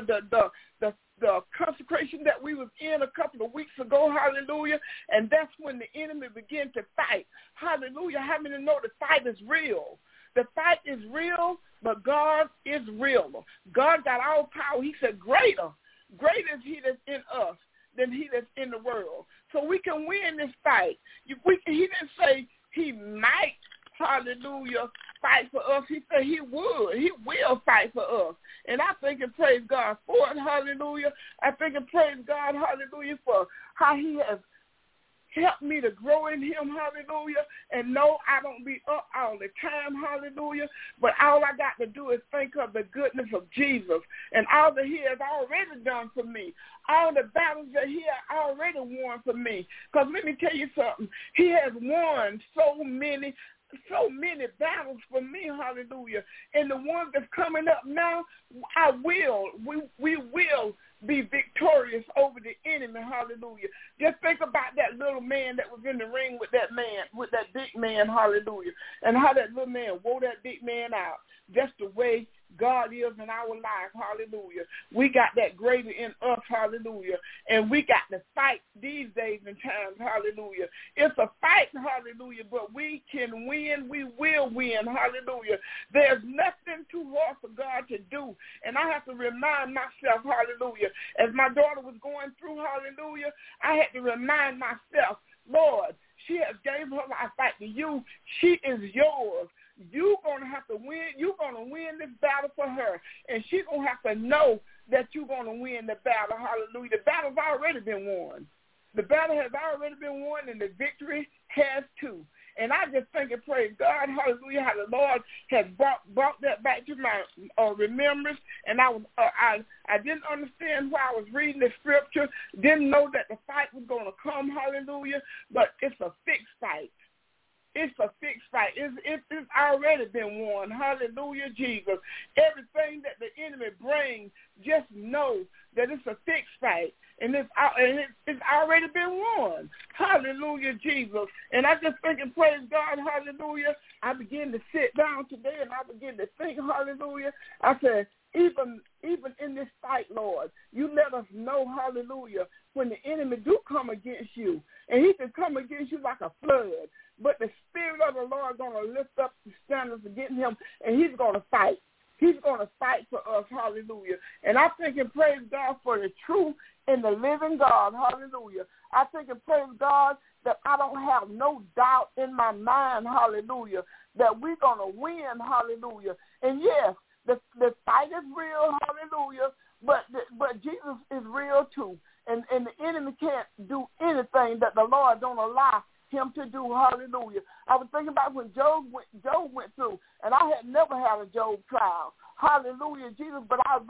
E: the consecration that we was in a couple of weeks ago, hallelujah, and that's when the enemy began to fight. Hallelujah. How many know the fight is real? The fight is real, but God is real. God got all power. He said, greater is he that's in us than he that's in the world. So we can win this fight. He didn't say he might, hallelujah, fight for us. He said he would. He will fight for us. And I thank and praise God for it, hallelujah. I thank and praise God, hallelujah, for how he has helped me to grow in him, hallelujah, and no, I don't be up all the time, hallelujah, but all I got to do is think of the goodness of Jesus and all that he has already done for me, all the battles that he has already won for me. Because let me tell you something, he has won so many battles for me, hallelujah, and the ones that's coming up now, we will be victorious over the enemy, hallelujah. Just think about that little man that was in the ring with that big man, hallelujah, and how that little man wore that big man out. Just the way God is in our life, hallelujah. We got that greater in us, hallelujah, and we got to fight these days and times, hallelujah. It's a fight, hallelujah, but we can win. We will win, hallelujah. There's nothing too hard for God to do, and I have to remind myself, hallelujah, as my daughter was going through, hallelujah, I had to remind myself, Lord, she has gave her life back to you. She is yours. You're going to have to win. You're going to win this battle for her. And she's going to have to know that you're going to win the battle. Hallelujah. The battle's already been won. The battle has already been won, and the victory has too. And I just think and praise God, hallelujah, how the Lord has brought that back to my remembrance. And I didn't understand why I was reading the scripture, didn't know that the fight was going to come, hallelujah, but it's a fixed fight. It's a fixed fight. It's already been won. Hallelujah, Jesus. Everything that the enemy brings, just know that it's a fixed fight. And it's already been won. Hallelujah, Jesus. And I just think and praise God, hallelujah. I begin to sit down today and I begin to think, hallelujah. I said, even in this fight, Lord, you let us know, hallelujah, when the enemy do come against you. And he can come against you like a flood. But the Spirit of the Lord is going to lift up the standards against him, and he's going to fight. He's going to fight for us, hallelujah. And I thank and praise God for the true and the living God, hallelujah. I thank and praise God that I don't have no doubt in my mind, hallelujah, that we're going to win, hallelujah. And yes, the fight is real, hallelujah, but Jesus is real too. And the enemy can't do anything that the Lord don't allow him to do, hallelujah. I was thinking about when Job went through, and I had never had a Job trial, hallelujah, Jesus, but I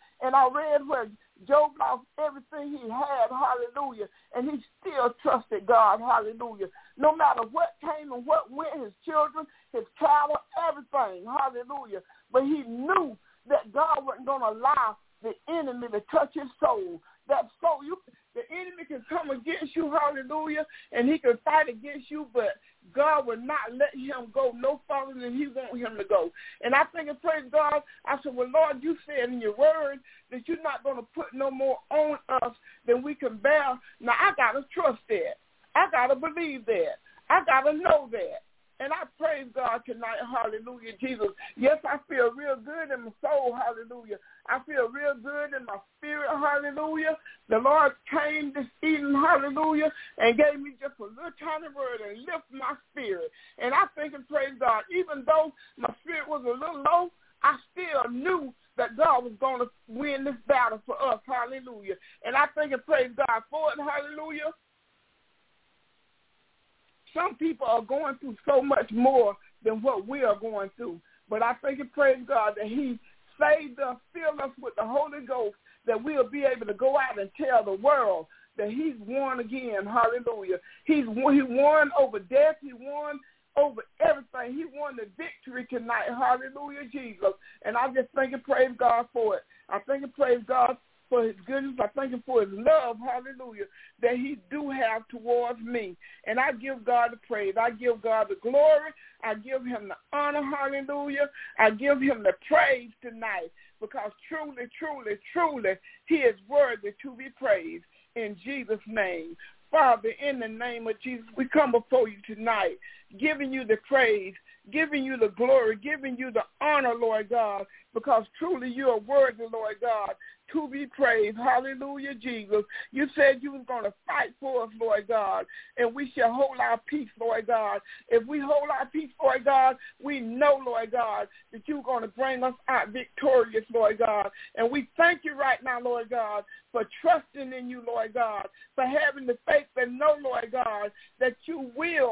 E: read where Job lost everything he had, hallelujah, and he still trusted God, hallelujah. No matter what came and what went, his children, his cattle, everything, hallelujah, but he knew that God wasn't going to allow the enemy to touch his soul. That soul, the enemy can come against you, hallelujah, and he can fight against you, but God will not let him go no farther than he wants him to go. And I think and praise God, I said, well, Lord, you said in your word that you're not going to put no more on us than we can bear. Now, I got to trust that. I got to believe that. I got to know that. And I praise God tonight, hallelujah, Jesus. Yes, I feel real good in my soul, hallelujah. I feel real good in my spirit, hallelujah. The Lord came this evening, hallelujah, and gave me just a little tiny word and lift my spirit. And I think and praise God, even though my spirit was a little low, I still knew that God was going to win this battle for us, hallelujah. And I think and praise God for it, hallelujah. Some people are going through so much more than what we are going through. But I thank and praise God that he saved us, filled us with the Holy Ghost, that we'll be able to go out and tell the world that he's won again. Hallelujah. He won over death. He won over everything. He won the victory tonight. Hallelujah, Jesus. And I just thank and praise God for it. I thank and praise God for his goodness. I thank him for his love, hallelujah, that he do have towards me. And I give God the praise. I give God the glory. I give him the honor, hallelujah. I give him the praise tonight because truly, truly, truly, he is worthy to be praised in Jesus' name. Father, in the name of Jesus, we come before you tonight, giving you the praise, giving you the glory, giving you the honor, Lord God, because truly you are worthy, Lord God, to be praised. Hallelujah, Jesus. You said you was going to fight for us, Lord God, and we shall hold our peace, Lord God. If we hold our peace, Lord God, we know, Lord God, that you're going to bring us out victorious, Lord God. And we thank you right now, Lord God, for trusting in you, Lord God, for having the faith and know, Lord God, that you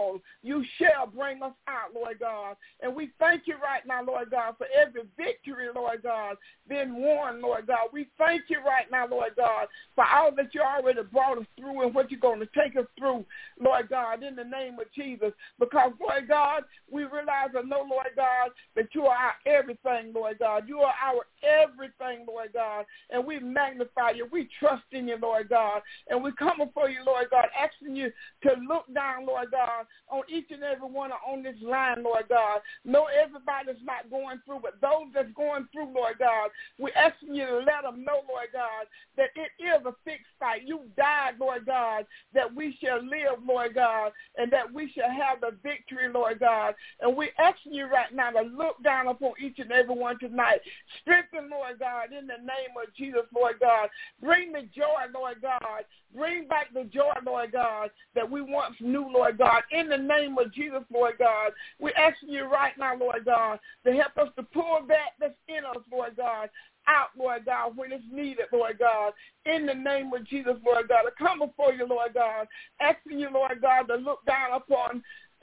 E: shall bring us out, Lord God. And we thank you right now, Lord God, for every victory, Lord God, being won, Lord God. We thank you right now, Lord God, for all that you already brought us through and what you're going to take us through, Lord God, in the name of Jesus. Because, Lord God, we realize and know, Lord God, that you are our everything, Lord God. You are our everything, Lord God. And we magnify you. We trust in you, Lord God. And we come before you, Lord God, asking you to look down, Lord God, on each and every one on this line, Lord God. No, everybody's not going through, but those that's going through, Lord God, we're asking you to let them know, Lord God, that it is a fixed fight. You died, Lord God, that we shall live, Lord God, and that we shall have the victory, Lord God. And we're asking you right now to look down upon each and every one tonight. Strengthen, Lord God, in the name of Jesus, Lord God. Bring the joy, Lord God. Bring back the joy, Lord God, that we once knew, Lord God. In the name of Jesus, Lord God, we're asking you right now, Lord God, to help us to pull that that's in us, Lord God, out, Lord God, when it's needed, Lord God. In the name of Jesus, Lord God, to come before you, Lord God, asking you, Lord God, to look down upon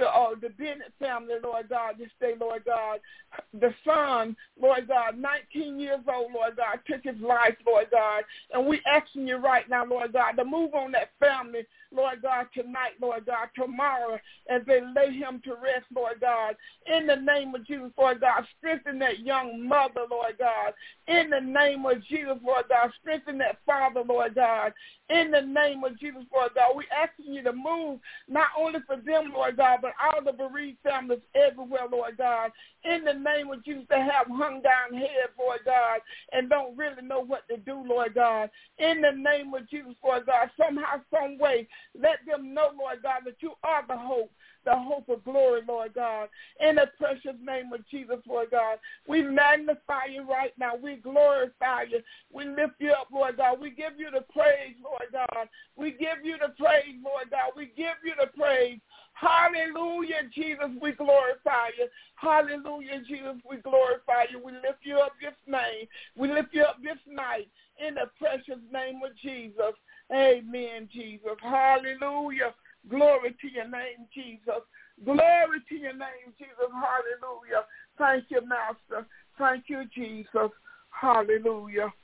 E: the Bennett family, Lord God, this day, Lord God. The son, Lord God, 19 years old, Lord God, took his life, Lord God. And we asking you right now, Lord God, to move on that family, Lord God, tonight, Lord God, tomorrow, as they lay him to rest, Lord God. In the name of Jesus, Lord God, strengthen that young mother, Lord God. In the name of Jesus, Lord God, strengthen that father, Lord God. In the name of Jesus, Lord God, we asking you to move not only for them, Lord God, but all the bereaved families everywhere, Lord God. In the name of Jesus, they have hung down heads, Lord God, and don't really know what to do, Lord God. In the name of Jesus, Lord God, somehow, some way, let them know, Lord God, that you are the hope of glory, Lord God. In the precious name of Jesus, Lord God, we magnify you right now. We glorify you. We lift you up, Lord God. We give you the praise, Lord God. We give you the praise, Lord God. We give you the praise. Hallelujah, Jesus, we glorify you. Hallelujah, Jesus, we glorify you. We lift you up this name. We lift you up this night in the precious name of Jesus. Amen, Jesus. Hallelujah. Glory to your name, Jesus. Glory to your name, Jesus. Hallelujah. Thank you, Master. Thank you, Jesus. Hallelujah.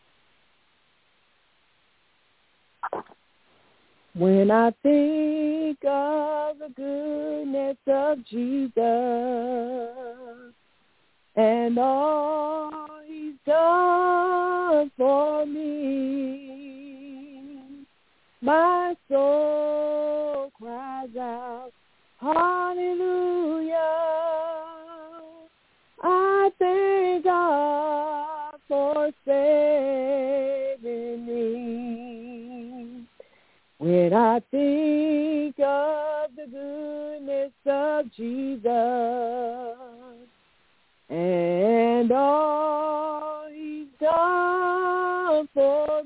D: When I think of the goodness of Jesus and all he's done for me, my soul cries out, hallelujah. I thank God for saving me. When I think of the goodness of Jesus and all he's done for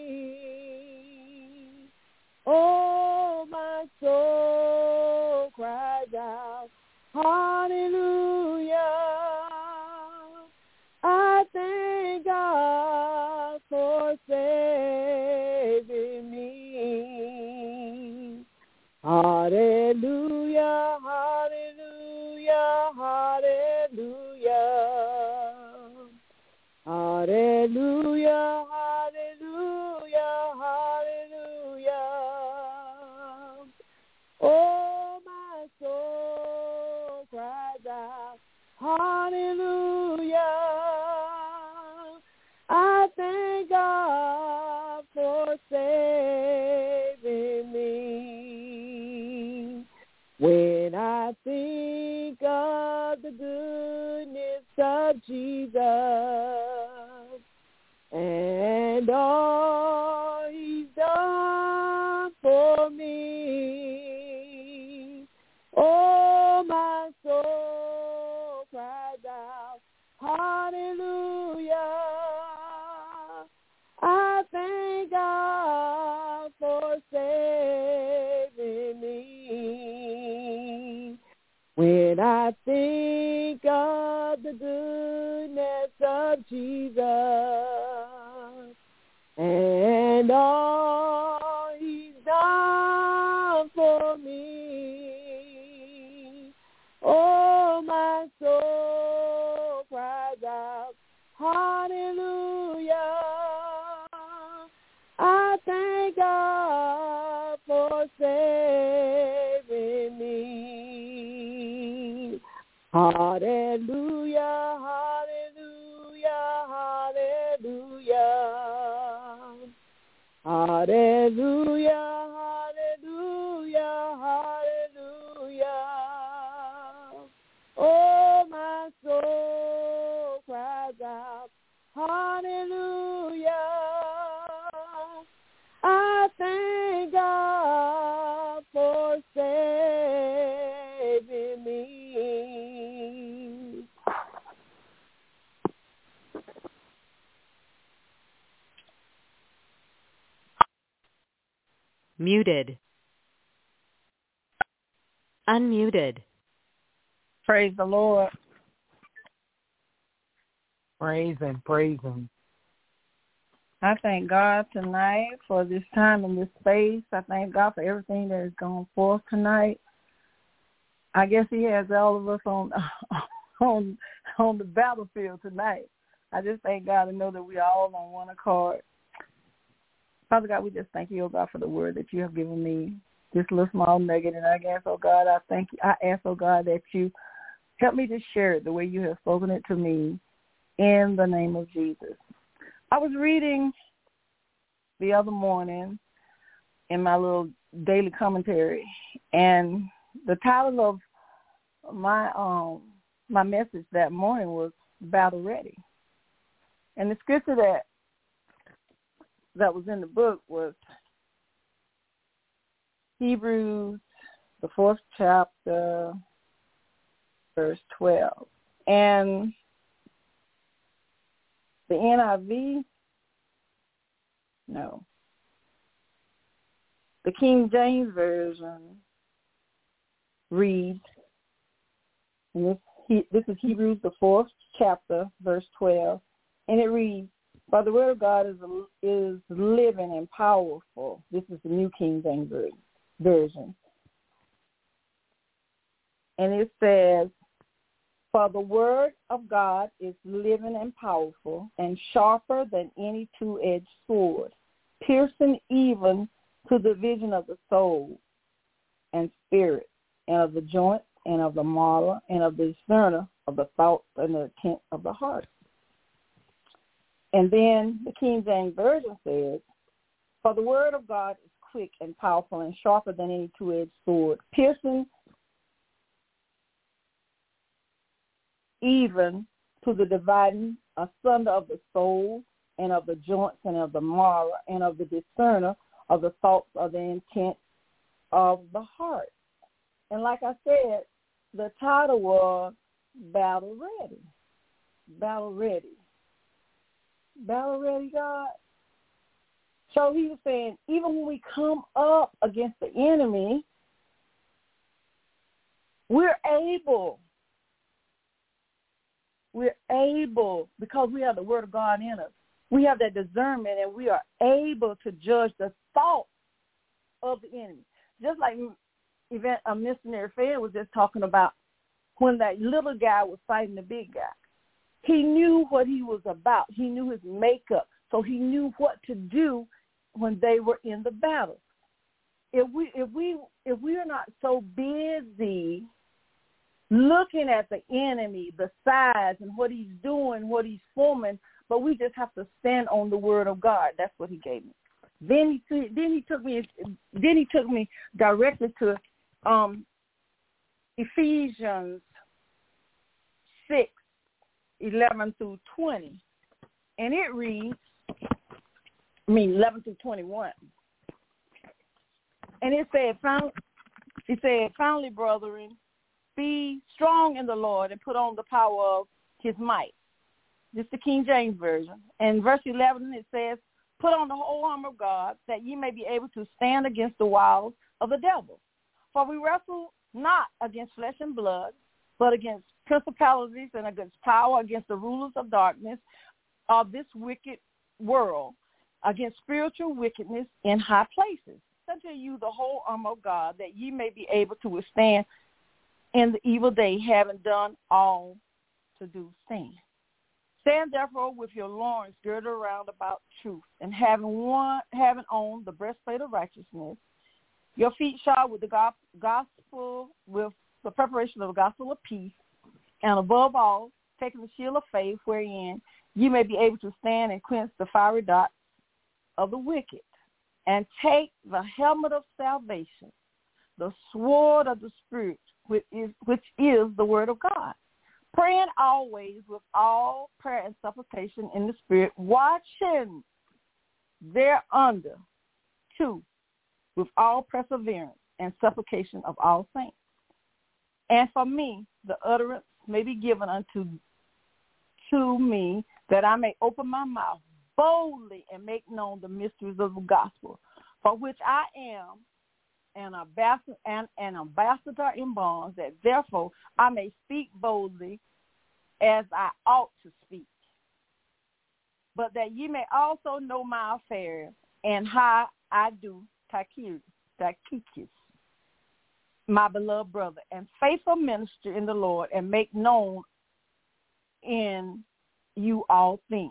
D: me, oh, my soul cries out, hallelujah. I thank God for saving me. Hallelujah, hallelujah, hallelujah. Hallelujah, hallelujah, hallelujah. Oh, my soul cries out, hallelujah. I thank God for saving me. When I think of the goodness of Jesus and all he's done for me, oh, my soul cries out, hallelujah. I thank God for saving me. When I think of the goodness of Jesus and all he's done for me, oh, my soul cries out, hallelujah. I thank God for saving me. Hallelujah, hallelujah, hallelujah. Hallelujah, hallelujah, hallelujah. Oh, my soul cries out, hallelujah. I thank God for saving me.
A: Muted. Unmuted.
C: Praise the Lord. Praise Him, praise Him. I thank God tonight for this time and this space. I thank God for everything that has gone forth tonight.
D: I guess he has all of us on the battlefield tonight. I just thank God to know that we are all on one accord. Father God, we just thank you, oh God, for the word that you have given me, this little small nugget. And I guess, oh God, I thank you. I ask, oh God, that you help me to share it the way you have spoken it to me in the name of Jesus. I was reading the other morning in my little daily commentary, and the title of my message that morning was Battle Ready. And the scripture that was in the book was Hebrews, the 4th chapter, verse 12. And the NIV, no. The King James Version reads, and this is Hebrews, the 4th chapter, verse 12, and it reads, "For the word of God is living and powerful." This is the New King James Version. And it says, "For the word of God is living and powerful and sharper than any two-edged sword, piercing even to the division of the soul and spirit and of the joint and of the marrow and of the discerner of the thoughts and the intent of the heart." And then the King James Version says, "For the word of God is quick and powerful and sharper than any two-edged sword, piercing even to the dividing asunder of the soul and of the joints and of the marrow and of the discerner of the thoughts of the intent of the heart." And like I said, the title was Battle Ready. Battle Ready. Battle Ready, God. So he was saying, even when we come up against the enemy, we're able, because we have the word of God in us. We have that discernment, and we are able to judge the thoughts of the enemy. Just like a missionary Fed was just talking about when that little guy was fighting the big guy. He knew what he was about. He knew his makeup. So he knew what to do when they were in the battle. If we are not so busy looking at the enemy, the size and what he's doing, what he's forming, but we just have to stand on the word of God. That's what he gave me. Then he took me directly to Ephesians 6:11 through 20, and it reads, 11 through 21, and it said, "Finally, brethren, be strong in the Lord and put on the power of his might." This is the King James Version. And verse 11, it says, "Put on the whole armor of God, that ye may be able to stand against the wiles of the devil. For we wrestle not against flesh and blood, but against principalities and against power, against the rulers of darkness of this wicked world, against spiritual wickedness in high places. Unto you the whole armor of God, that ye may be able to withstand in the evil day, having done all to do stand. Stand therefore with your loins girded around about truth, and having on the breastplate of righteousness, your feet shod with the gospel, with the preparation of the gospel of peace, and above all, taking the shield of faith, wherein you may be able to stand and quench the fiery darts of the wicked, and take the helmet of salvation, the sword of the Spirit, which is the word of God, praying always with all prayer and supplication in the Spirit, watching thereunder too with all perseverance and supplication of all saints. And for me, the utterance may be given to me, that I may open my mouth boldly and make known the mysteries of the gospel, for which I am an ambassador in bonds, that therefore I may speak boldly as I ought to speak. But that ye may also know my affairs, and how I do Tychicus.
F: my beloved brother and faithful minister in the Lord, and make known in you all things.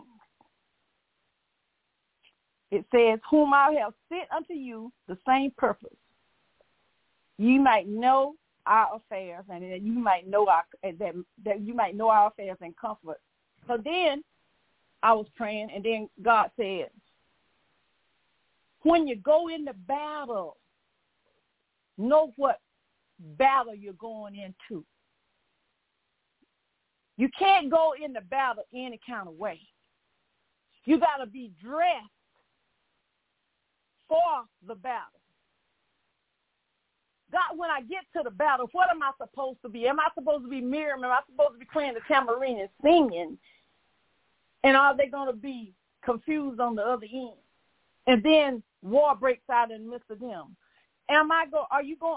F: It says, whom I have sent unto you the same purpose. You might know our affairs, and that you might know that you might know our affairs and comfort. So then I was praying, and then God said, when you go into battle, know what battle you're going into. You can't go into battle any kind of way. You got to be dressed for the battle. God, when I get to the battle, what am I supposed to be? Am I supposed to be Miriam? Am I supposed to be playing the tambourine and singing? And are they going to be confused on the other end? And then war breaks out in the midst of them. Am I going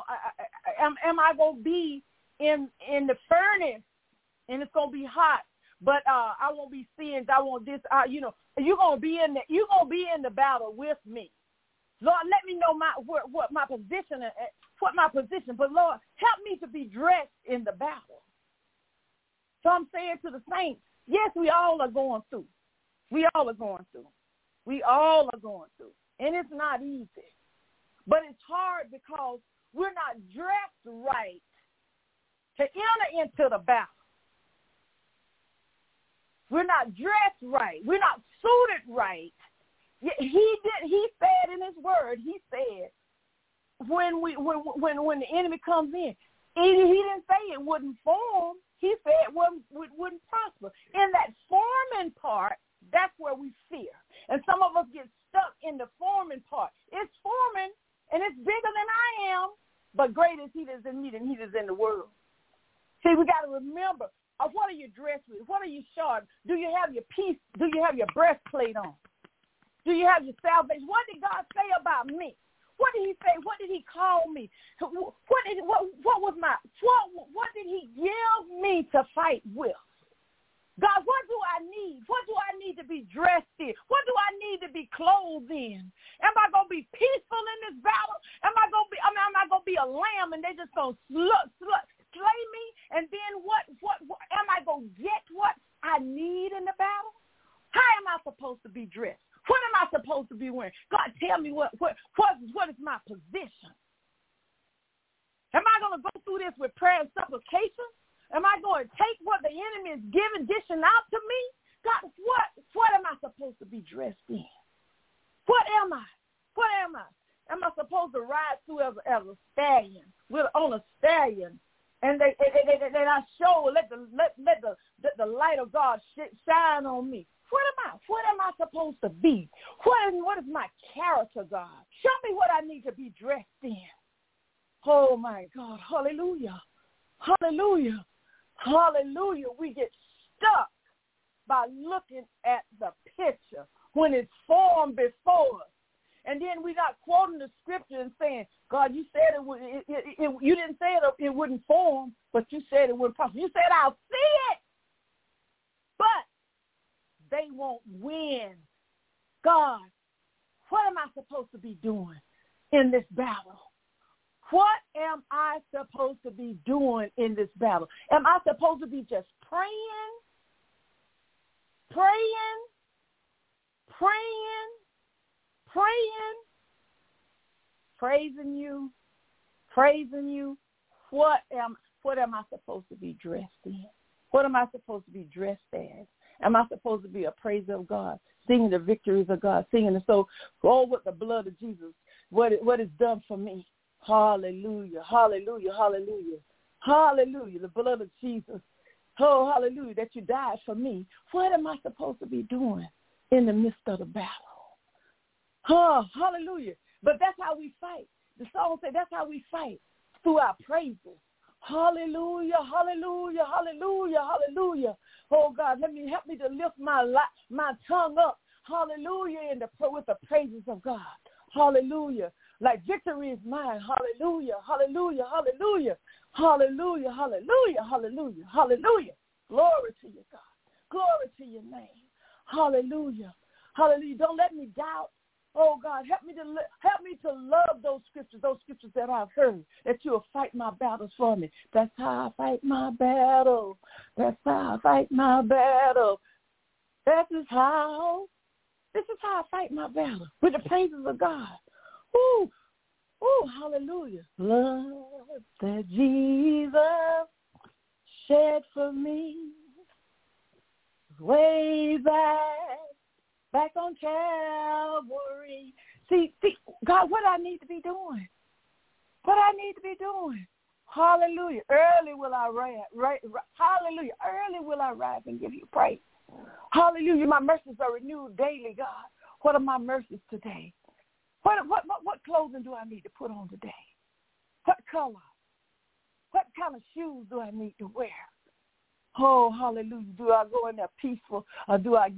F: to be in the furnace, and it's going to be hot, but I won't be seeing, I want this, you're going to be in the battle with me. Lord, let me know what my position, but Lord, help me to be dressed in the battle. So I'm saying to the saints, yes, we all are going through. We all are going through. And it's not easy. But it's hard because we're not dressed right to enter into the battle. We're not dressed right. We're not suited right. He said in his word, he said, when the enemy comes in, he didn't say it wouldn't form. He said it wouldn't prosper. In that forming part, that's where we fear. And some of us get stuck in the forming part. It's forming, and it's bigger than I am, but greater is he that's in me than he that's in the world. See, we got to remember, what are you dressed with? What are you shod? Do you have your peace? Do you have your breastplate on? Do you have your salvation? What did God say about me? What did he say? What did he call me? What did he give me to fight with? God, what do I need? What do I need to be dressed in? What do I need to be clothed in? Am I going to be peaceful in this battle? Am I going to be a lamb and they just going to slay me? And then what am I going to get what I need in the battle? How am I supposed to be dressed? What am I supposed to be wearing? God, tell me what is my position? Am I going to go through this with prayer and supplication? Am I going to take what the enemy is giving, dishing out to me? God, what am I supposed to be dressed in? What am I? Am I supposed to ride through as a stallion, on a stallion, and they show, let the light of God shine on me? What am I supposed to be? What is my character, God? Show me what I need to be dressed in. Oh, my God. Hallelujah. Hallelujah. Hallelujah. We get stuck by looking at the picture when it's formed before us. And then we're not quoting the scripture and saying, God, you said you didn't say it wouldn't form, but you said it wouldn't prosper. You said I'll see it, but they won't win. God, what am I supposed to be doing in this battle? What am I supposed to be doing in this battle? Am I supposed to be just praying, praising you? What am I supposed to be dressed in? What am I supposed to be dressed as? Am I supposed to be a praiser of God, singing the victories of God, singing the soul, all with the blood of Jesus, what is done for me? Hallelujah, hallelujah, hallelujah, hallelujah, the blood of Jesus. Oh, hallelujah, that you died for me. What am I supposed to be doing in the midst of the battle? Oh, hallelujah. But that's how we fight. The song says that's how we fight, through our praises. Hallelujah, hallelujah, hallelujah, hallelujah. Oh, God, help me to lift my tongue up. Hallelujah, with the praises of God. Hallelujah. Like victory is mine. Hallelujah, hallelujah, hallelujah, hallelujah, hallelujah, hallelujah, hallelujah. Glory to you, God. Glory to your name. Hallelujah, hallelujah. Don't let me doubt Oh, God, help me to love those scriptures that I've heard, that you'll fight my battles for me. That's how I fight my battle. That's how I fight my battle. This is how I fight my battle, with the praises of God. Ooh, hallelujah. Blood that Jesus shed for me way back on Calvary. See, God, what I need to be doing. Hallelujah. Early will I rise. Hallelujah. Early will I rise and give you praise. Hallelujah. My mercies are renewed daily, God. What are my mercies today? What clothing do I need to put on today? What color? What kind of shoes do I need to wear? Oh, hallelujah. Do I go in there peaceful, or do I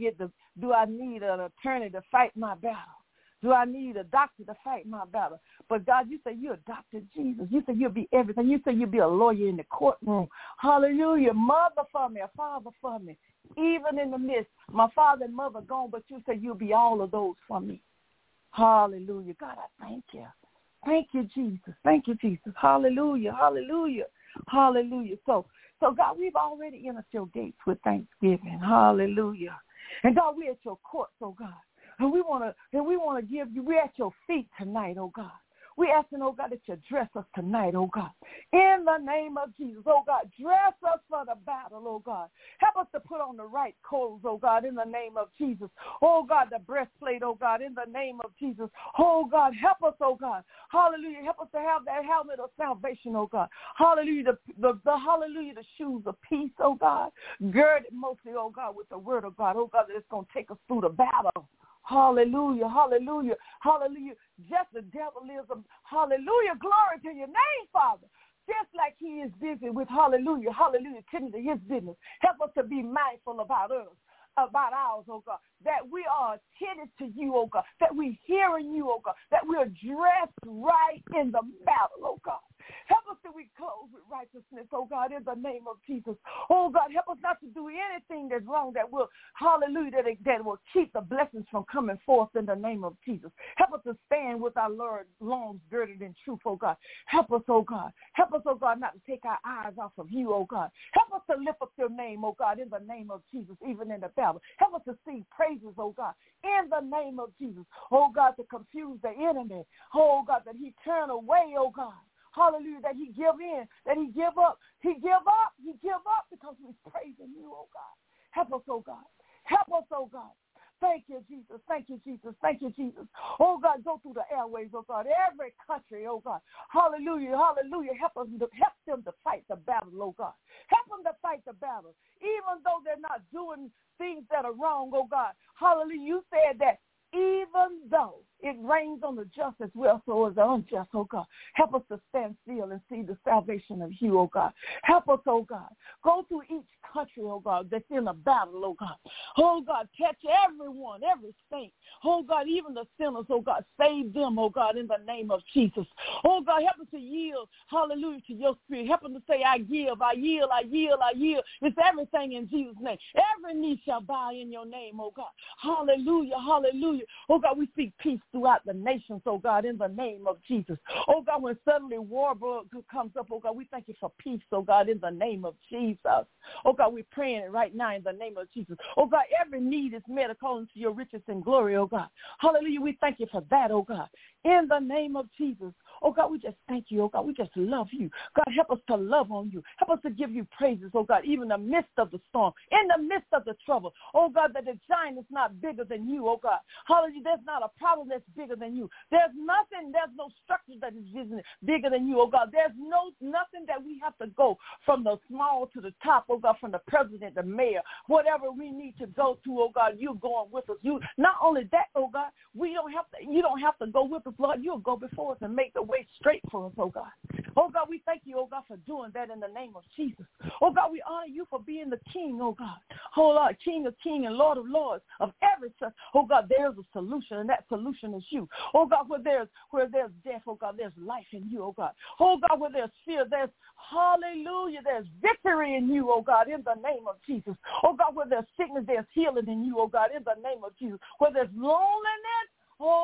F: need an attorney to fight my battle? Do I need a doctor to fight my battle? But God, you say you're Dr. Jesus. You say you'll be everything. You say you'll be a lawyer in the courtroom. Hallelujah. Mother for me, a father for me. Even in the midst, my father and mother gone, but you say you'll be all of those for me. Hallelujah. God, I thank you. Thank you, Jesus. Thank you, Jesus. Hallelujah. Hallelujah. Hallelujah. So God, we've already entered your gates with thanksgiving. Hallelujah. And God, we're at your courts, oh God. And we want to give you, we're at your feet tonight, oh God. We're asking, oh God, that you dress us tonight, oh God. In the name of Jesus, oh God, dress us for the battle, oh God. Help us to put on the right clothes, oh God, in the name of Jesus. Oh God, the breastplate, oh God, in the name of Jesus. Oh God, help us, oh God. Hallelujah. Help us to have that helmet of salvation, oh God. Hallelujah. The hallelujah, the shoes of peace, oh God. Girded mostly, oh God, with the word of God, oh God, that it's going to take us through the battle. Hallelujah, hallelujah, hallelujah. Just the devil is hallelujah. Glory to your name, Father. Just like he is busy with hallelujah, tending to his business. Help us to be mindful about us, about ours, oh God, that we are attentive to you, oh God, that we're hearing you, oh God, that we're dressed right in the battle, oh God. Help us that we clothe with righteousness, oh God, in the name of Jesus. Oh God, help us not to do anything that's wrong that will, hallelujah, that will keep the blessings from coming forth in the name of Jesus. Help us to stand with our loins girded in truth, oh God. Help us, oh God. Help us, oh God, not to take our eyes off of you, oh God. Help us to lift up your name, oh God, in the name of Jesus, even in the battle. Help us to sing praises, oh God, in the name of Jesus. Oh God, to confuse the enemy. Oh God, that he turn away, oh God. Hallelujah, that he give in, that he give up. He give up because he's praising you, oh God. Help us, oh God. Help us, oh God. Thank you, Jesus. Thank you, Jesus. Thank you, Jesus. Oh, God, go through the airways, oh God, every country, oh God. Hallelujah, hallelujah. Help them to fight the battle, oh God. Help them to fight the battle, even though they're not doing things that are wrong, oh God. Hallelujah. You said that even though it rains on the just as well, so is the unjust, oh God. Help us to stand still and see the salvation of you, oh God. Help us, oh God. Go through each country, oh God, that's in a battle, oh God. Oh God, catch everyone, every saint. Oh God, even the sinners, oh God, save them, oh God, in the name of Jesus. Oh God, help us to yield, hallelujah, to your spirit. Help us to say, I yield, I yield, I yield, I yield. It's everything in Jesus' name. Every knee shall bow in your name, oh God. Hallelujah, hallelujah. Oh, God, we speak peace throughout the nations, oh, God, in the name of Jesus. Oh, God, when suddenly war comes up, oh, God, we thank you for peace, oh, God, in the name of Jesus. Oh, God, we're praying it right now in the name of Jesus. Oh, God, every need is met according to your riches and glory, oh, God. Hallelujah, we thank you for that, oh, God, in the name of Jesus. Oh, God, we just thank you, oh, God. We just love you. God, help us to love on you. Help us to give you praises, oh, God, even in the midst of the storm, in the midst of the trouble. Oh, God, that the giant is not bigger than you, oh, God. Hallelujah, there's not a problem that's bigger than you. There's no structure that is bigger than you, oh, God. There's nothing that we have to go from the small to the top, oh, God, from the president, the mayor, whatever we need to go to, oh, God, you're going with us. You not only that, oh, God, you don't have to go with us, Lord. You'll go before us and make the way straight for us, oh God. Oh God, we thank you, oh God, for doing that in the name of Jesus. Oh God, we honor you for being the King, oh God. Oh Lord, King of kings and Lord of lords of every son. Oh God, there's a solution, and that solution is you. Oh God, where there's death, oh God, there's life in you, oh God. Oh God, where there's fear, there's hallelujah, there's victory in you, oh God, in the name of Jesus. Oh God, where there's sickness, there's healing in you, oh God, in the name of Jesus. Where there's loneliness, oh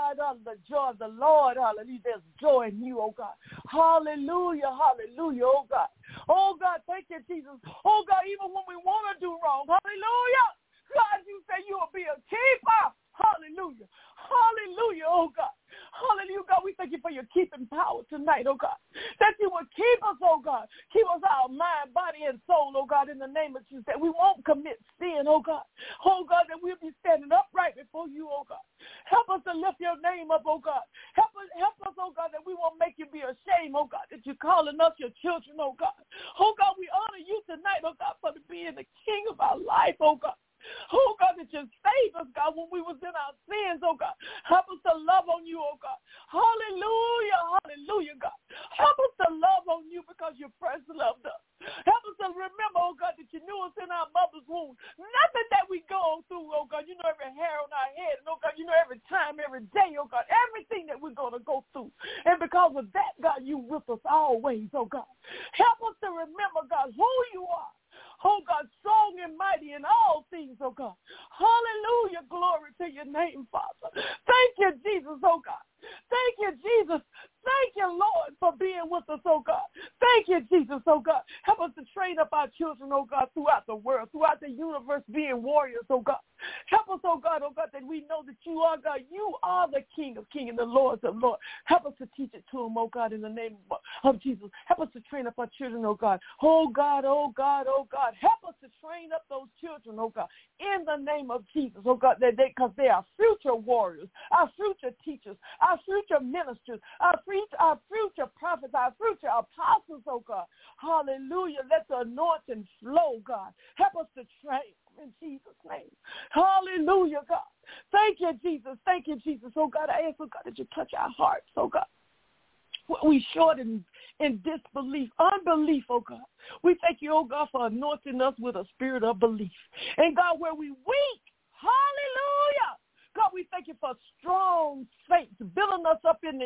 F: God, the joy of the Lord, hallelujah. There's joy in you, oh God. Hallelujah, hallelujah, oh God. Oh God, thank you, Jesus. Oh God, even when we want to do wrong, hallelujah. God, you say you will be a keeper. Hallelujah. Hallelujah, oh God. Hallelujah, God. We thank you for your keeping power tonight, oh God. That you will keep us, oh God. Keep us our mind, body, and soul, oh God, in the name of Jesus. That we won't commit sin, oh God. Oh God, that we'll be standing upright before you, oh God. Help us to lift your name up, oh God. Help us, oh God, that we won't make you be ashamed, oh God, that you're calling us your children, oh God. Oh God, we honor you tonight, oh God, for being the king of our life, oh God. Oh, God, that you saved us, God, when we was in our sins, oh, God. Help us to love on you, oh, God. Hallelujah, hallelujah, God. Help us to love on you because you first loved us. Help us to remember, oh, God, that you knew us in our mother's womb. Nothing that we go through, oh, God, you know every hair on our head, and, oh, God, you know every time, every day, oh, God, everything that we're going to go through. And because of that, God, you with us always, oh, God. Help us to remember, God, who you are. Oh, God, strong and mighty in all things, oh, God. Hallelujah. Glory to your name, Father. Thank you, Jesus, oh, God. Thank you, Jesus. Thank you, Lord, for being with us, oh, God. Thank you, Jesus, oh, God. Help us to train up our children, oh, God, throughout the world, throughout the universe, being warriors, oh, God. Help us, oh, God, that we know that you are, God. You are the King of kings and the Lord of lords. Help us to teach it to them, oh, God, in the name of Jesus. Help us to train up our children, oh, God. Oh, God, oh, God, oh, God. Help us to train up those children, oh, God, in the name of Jesus, oh, God, because they are future warriors, our future teachers, our future ministers, our future prophets, our future apostles, oh, God. Hallelujah. Let the anointing flow, God. Help us to train in Jesus' name. Hallelujah, God. Thank you, Jesus. Thank you, Jesus. Oh, God, I ask, oh, God, that you touch our hearts, oh, God. We short in disbelief, unbelief, oh, God. We thank you, oh, God, for anointing us with a spirit of belief. And, God, where we weak, hallelujah. God, we thank you for strong faith, building us up in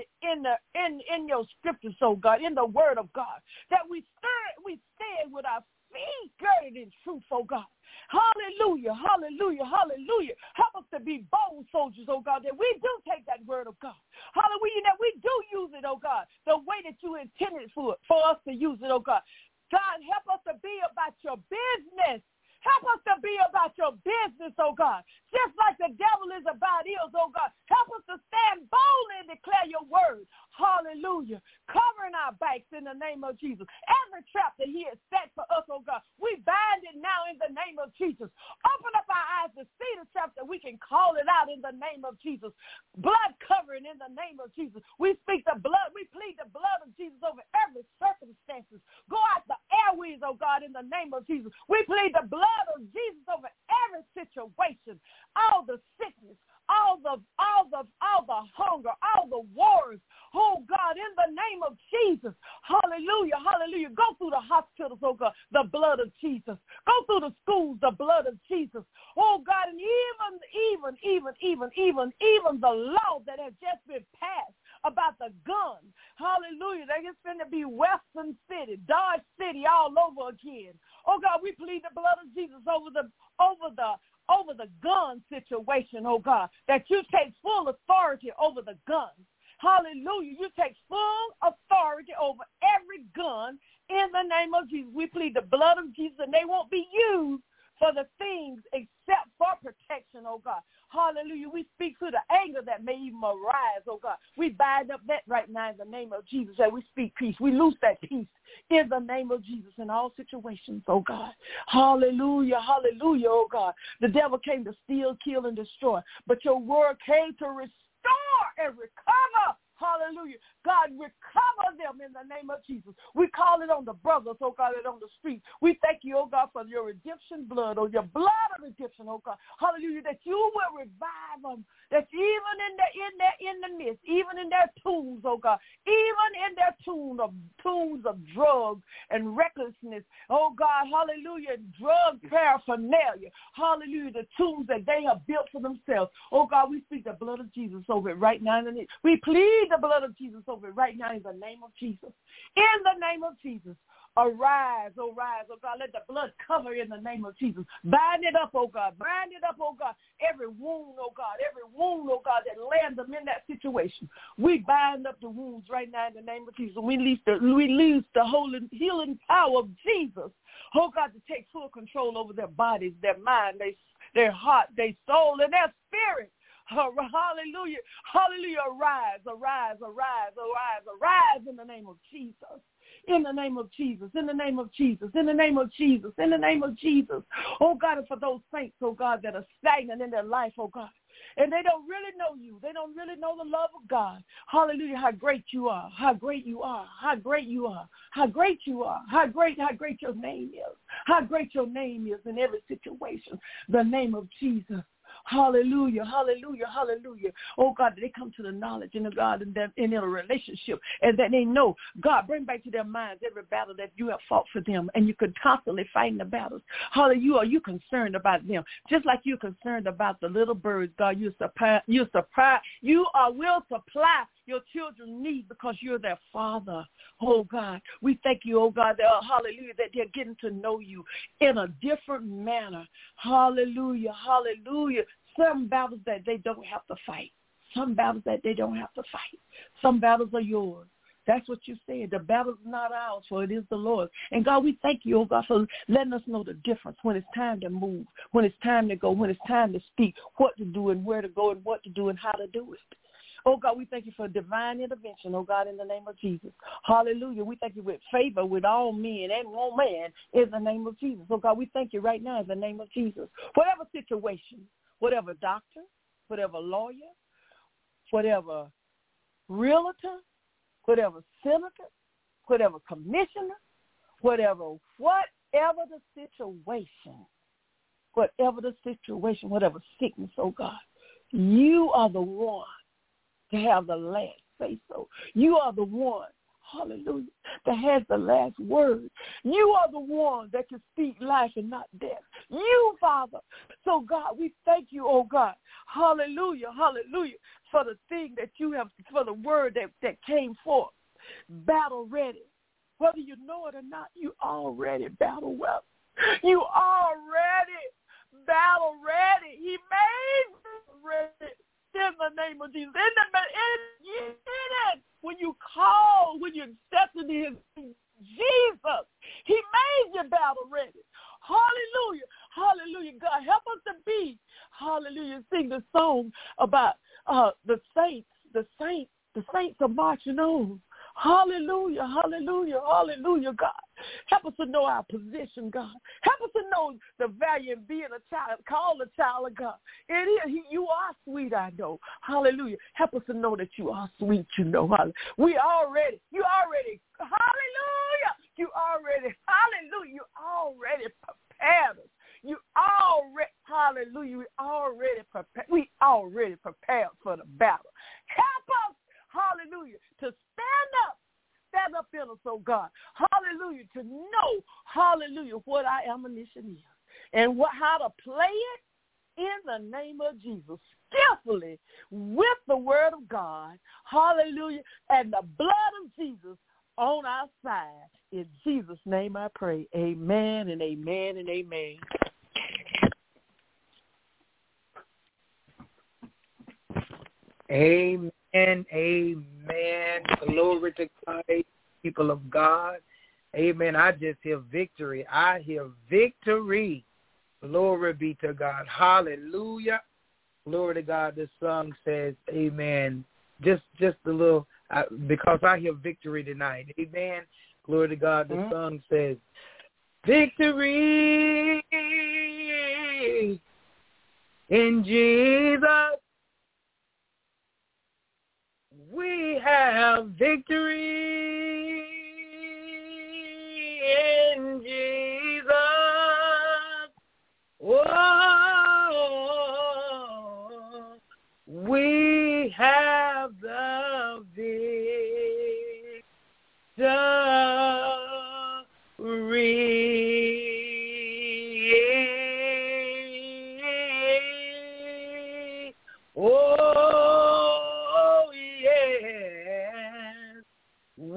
F: your scriptures, oh God, in the word of God, that we stand with our feet girded in truth, oh God. Hallelujah, hallelujah, hallelujah. Help us to be bold soldiers, oh God, that we do take that word of God. Hallelujah, that we do use it, oh God, the way that you intended for us to use it, oh God. God, help us to be about your business. Help us to be about your business, oh God. Just like the devil is about ills, oh God. Help us to stand boldly and declare your word. Hallelujah. Covering our backs in the name of Jesus. Every trap that he has set for us, oh God, we bind it now in the name of Jesus. Open up our eyes to see the trap that we can call it out in the name of Jesus. Blood covering in the name of Jesus. We speak the blood. We plead the blood of Jesus over every circumstances. Go out the airways, oh God, in the name of Jesus. We plead the blood of Jesus over every situation, all the sickness, all the hunger, all the wars. Oh God, in the name of Jesus, hallelujah, hallelujah. Go through the hospitals, oh God, the blood of Jesus. Go through the schools, the blood of Jesus. Oh God, and even the law that has just been passed about the gun. Hallelujah. That is going to be Western City, Dodge City all over again. Oh God, we plead the blood of Jesus over the gun situation, oh God, that you take full authority over the guns. Hallelujah. You take full authority over every gun in the name of Jesus. We plead the blood of Jesus, and they won't be used for the things except for protection, oh God. Hallelujah. We speak to the anger that may even arise, oh God. We bind up that right now in the name of Jesus, and we speak peace. We loose that peace in the name of Jesus in all situations, oh God. Hallelujah, hallelujah, oh God. The devil came to steal, kill, and destroy, but your word came to restore and recover. Hallelujah. God, recover them in the name of Jesus. We call it on the brothers, oh God, and on the street. We thank you, oh God, for your redemption blood, or your blood of redemption, oh God. Hallelujah, that you will revive them, that even in the midst, even in their tombs, oh God, even in their tombs of drugs and recklessness, oh God, hallelujah, drug paraphernalia, hallelujah, the tombs that they have built for themselves. Oh God, we speak the blood of Jesus over it right now. We plead the blood of Jesus over it right now in the name of Jesus. In the name of Jesus. Arise, oh God. Let the blood cover in the name of Jesus. Bind it up, oh God. Bind it up, oh God. Every wound, oh God. That lands them in that situation. We bind up the wounds right now in the name of Jesus. We release the holy healing power of Jesus, oh God, to take full control over their bodies, their mind, their heart, their soul, and their spirit. Hallelujah. Hallelujah. Arise in the name of Jesus. In the name of Jesus, in the name of Jesus, in the name of Jesus, in the name of Jesus. Oh God, and for those saints, oh God, that are stagnant in their life, oh God, and they don't really know you. They don't really know the love of God. Hallelujah, how great you are, how great you are, how great you are, how great you are, how great your name is, how great your name is in every situation. The name of Jesus. Hallelujah, hallelujah, hallelujah. Oh, God, they come to the knowledge in the God and in a relationship, and that they know, God, bring back to their minds every battle that you have fought for them, and you can constantly fight the battles. Hallelujah, are you concerned about them? Just like you're concerned about the little birds, God, will supply your children's needs because you're their Father. Oh, God, we thank you, oh, God, that, hallelujah, that they're getting to know you in a different manner. Hallelujah, hallelujah. Some battles that they don't have to fight. Some battles that they don't have to fight. Some battles are yours. That's what you said. The battle's not ours, for it is the Lord. And, God, we thank you, oh, God, for letting us know the difference when it's time to move, when it's time to go, when it's time to speak, what to do and where to go and what to do and how to do it. Oh, God, we thank you for divine intervention, oh, God, in the name of Jesus. Hallelujah. We thank you with favor with all men and all man in the name of Jesus. Oh, God, we thank you right now in the name of Jesus. Whatever situation, whatever doctor, whatever lawyer, whatever realtor, whatever senator, whatever commissioner, whatever the situation, whatever sickness, oh, God, you are the one to have the last say so. You are the one, hallelujah, that has the last word. You are the one that can speak life and not death. You, Father. So, God, we thank you, oh, God, hallelujah, hallelujah, for the thing that you have, for the word that came forth, battle ready. Whether you know it or not, you already battle well. You already battle ready. He made you ready. In the name of Jesus. When you call, when you accepted his Jesus, he made you battle ready. Hallelujah. Hallelujah. God, help us to be, hallelujah, sing the song about the saints are marching on. Hallelujah, hallelujah, hallelujah, God. Help us to know our position, God. Help us to know the value of being a child, called a child of God. You are sweet, I know. Hallelujah. Help us to know that you are sweet, you know. Hallelujah. You already, hallelujah. You already prepared us. We already prepared for the battle. Help us, hallelujah, to stand up in us, oh God. Hallelujah, to know, hallelujah, what our ammunition is and how to play it in the name of Jesus, skillfully with the word of God, hallelujah, and the blood of Jesus on our side. In Jesus' name I pray. Amen and amen and amen.
C: Amen, amen. Glory to God, people of God. Amen. I just hear victory. I hear victory. Glory be to God. Hallelujah. Glory to God. This song says, amen. Just a little, because I hear victory tonight. Amen. Glory to God. The song says, victory in Jesus. We have victory in Jesus. Oh, we have the victory. Oh,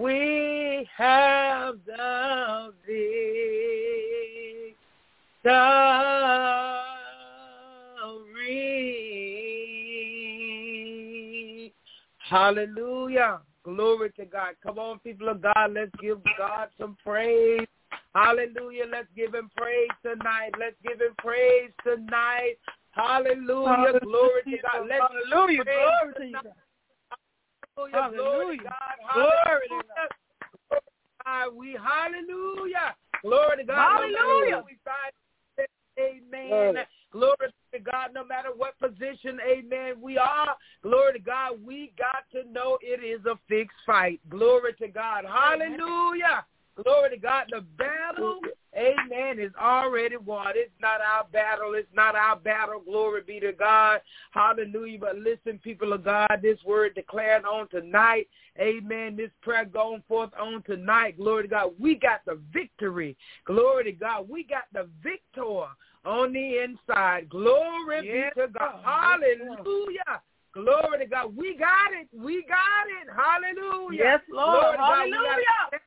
C: Hallelujah. Glory to God. Come on, people of God. Let's give God some praise. Hallelujah. Let's give him praise tonight. Let's give him praise tonight. Hallelujah. Glory to God. Let's
F: Hallelujah. Glory to you.
C: Hallelujah. Glory to God. Hallelujah. Hallelujah. Glory to God.
F: Hallelujah.
C: Amen. Glory to God. No matter what position, amen, we are. Glory to God. We got to know it is a fixed fight. Glory to God. Hallelujah. Glory to God. The battle, amen, is already won. It's not our battle. It's not our battle. Glory be to God. Hallelujah. But listen, people of God, this word declared on tonight, amen, this prayer going forth on tonight, glory to God, we got the victory. Glory to God. We got the victor on the inside. Glory be to God. Hallelujah. Glory to God. We got it. We got it. Hallelujah.
F: Yes, Lord.
C: Hallelujah.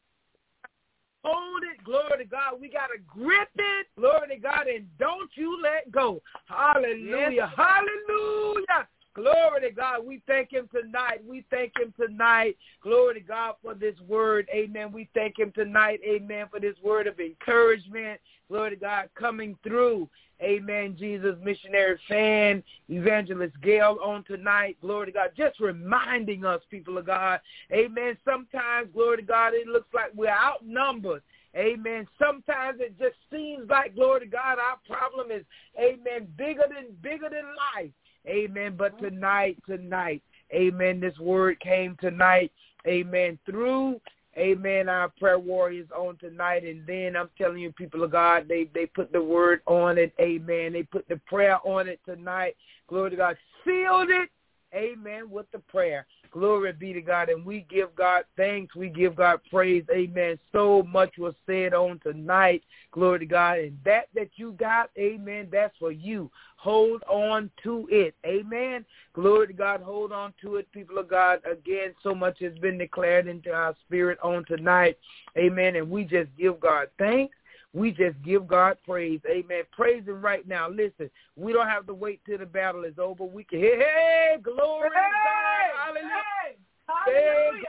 C: Hold it, glory to God. We got to grip it, glory to God, and don't you let go. Hallelujah. Yes. Hallelujah. Glory to God. We thank him tonight. We thank him tonight. Glory to God for this word. Amen. We thank him tonight. Amen. For this word of encouragement. Glory to God coming through. Amen. Jesus missionary fan, Evangelist Gail on tonight. Glory to God. Just reminding us, people of God. Amen. Sometimes, glory to God, it looks like we're outnumbered. Amen. Sometimes it just seems like, glory to God, our problem is, amen, bigger than life. Amen. But tonight, amen, this word came tonight, amen, through, amen, our prayer warriors on tonight. And then I'm telling you, people of God, they put the word on it, amen. They put the prayer on it tonight. Glory to God. Sealed it, amen, with the prayer. Glory be to God. And we give God thanks. We give God praise. Amen. So much was said on tonight. Glory to God. And that you got, amen, that's for you. Hold on to it. Amen. Glory to God. Hold on to it, people of God. Again, so much has been declared into our spirit on tonight. Amen. And we just give God thanks. We just give God praise. Amen. Praise him right now. Listen, we don't have to wait till the battle is over. We can, hey, glory to God. Hallelujah.
F: Hallelujah.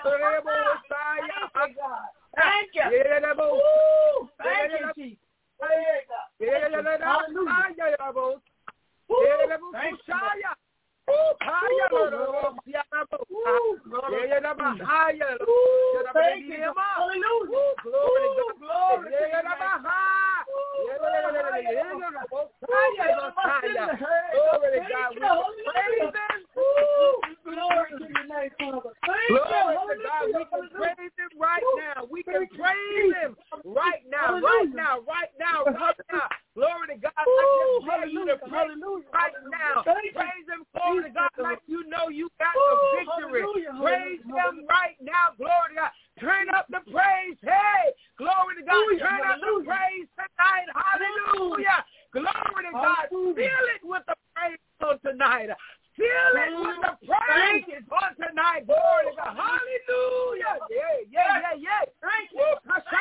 C: Thank you, God.
F: Thank you. Woo. Thank you, Jesus. Hallelujah.
C: We can praise him right now. Glory to God. I just tell you to praise right now. Praise him, glory to God, like you know you got the victory. Praise him right now. Glory to God. Turn up the praise. Hey, glory to God. Turn up the praise tonight. Hallelujah. Glory to God. Fill it with the praise on tonight. Fill it with the praise on tonight. Glory to God. Hallelujah. Yeah. Thank you.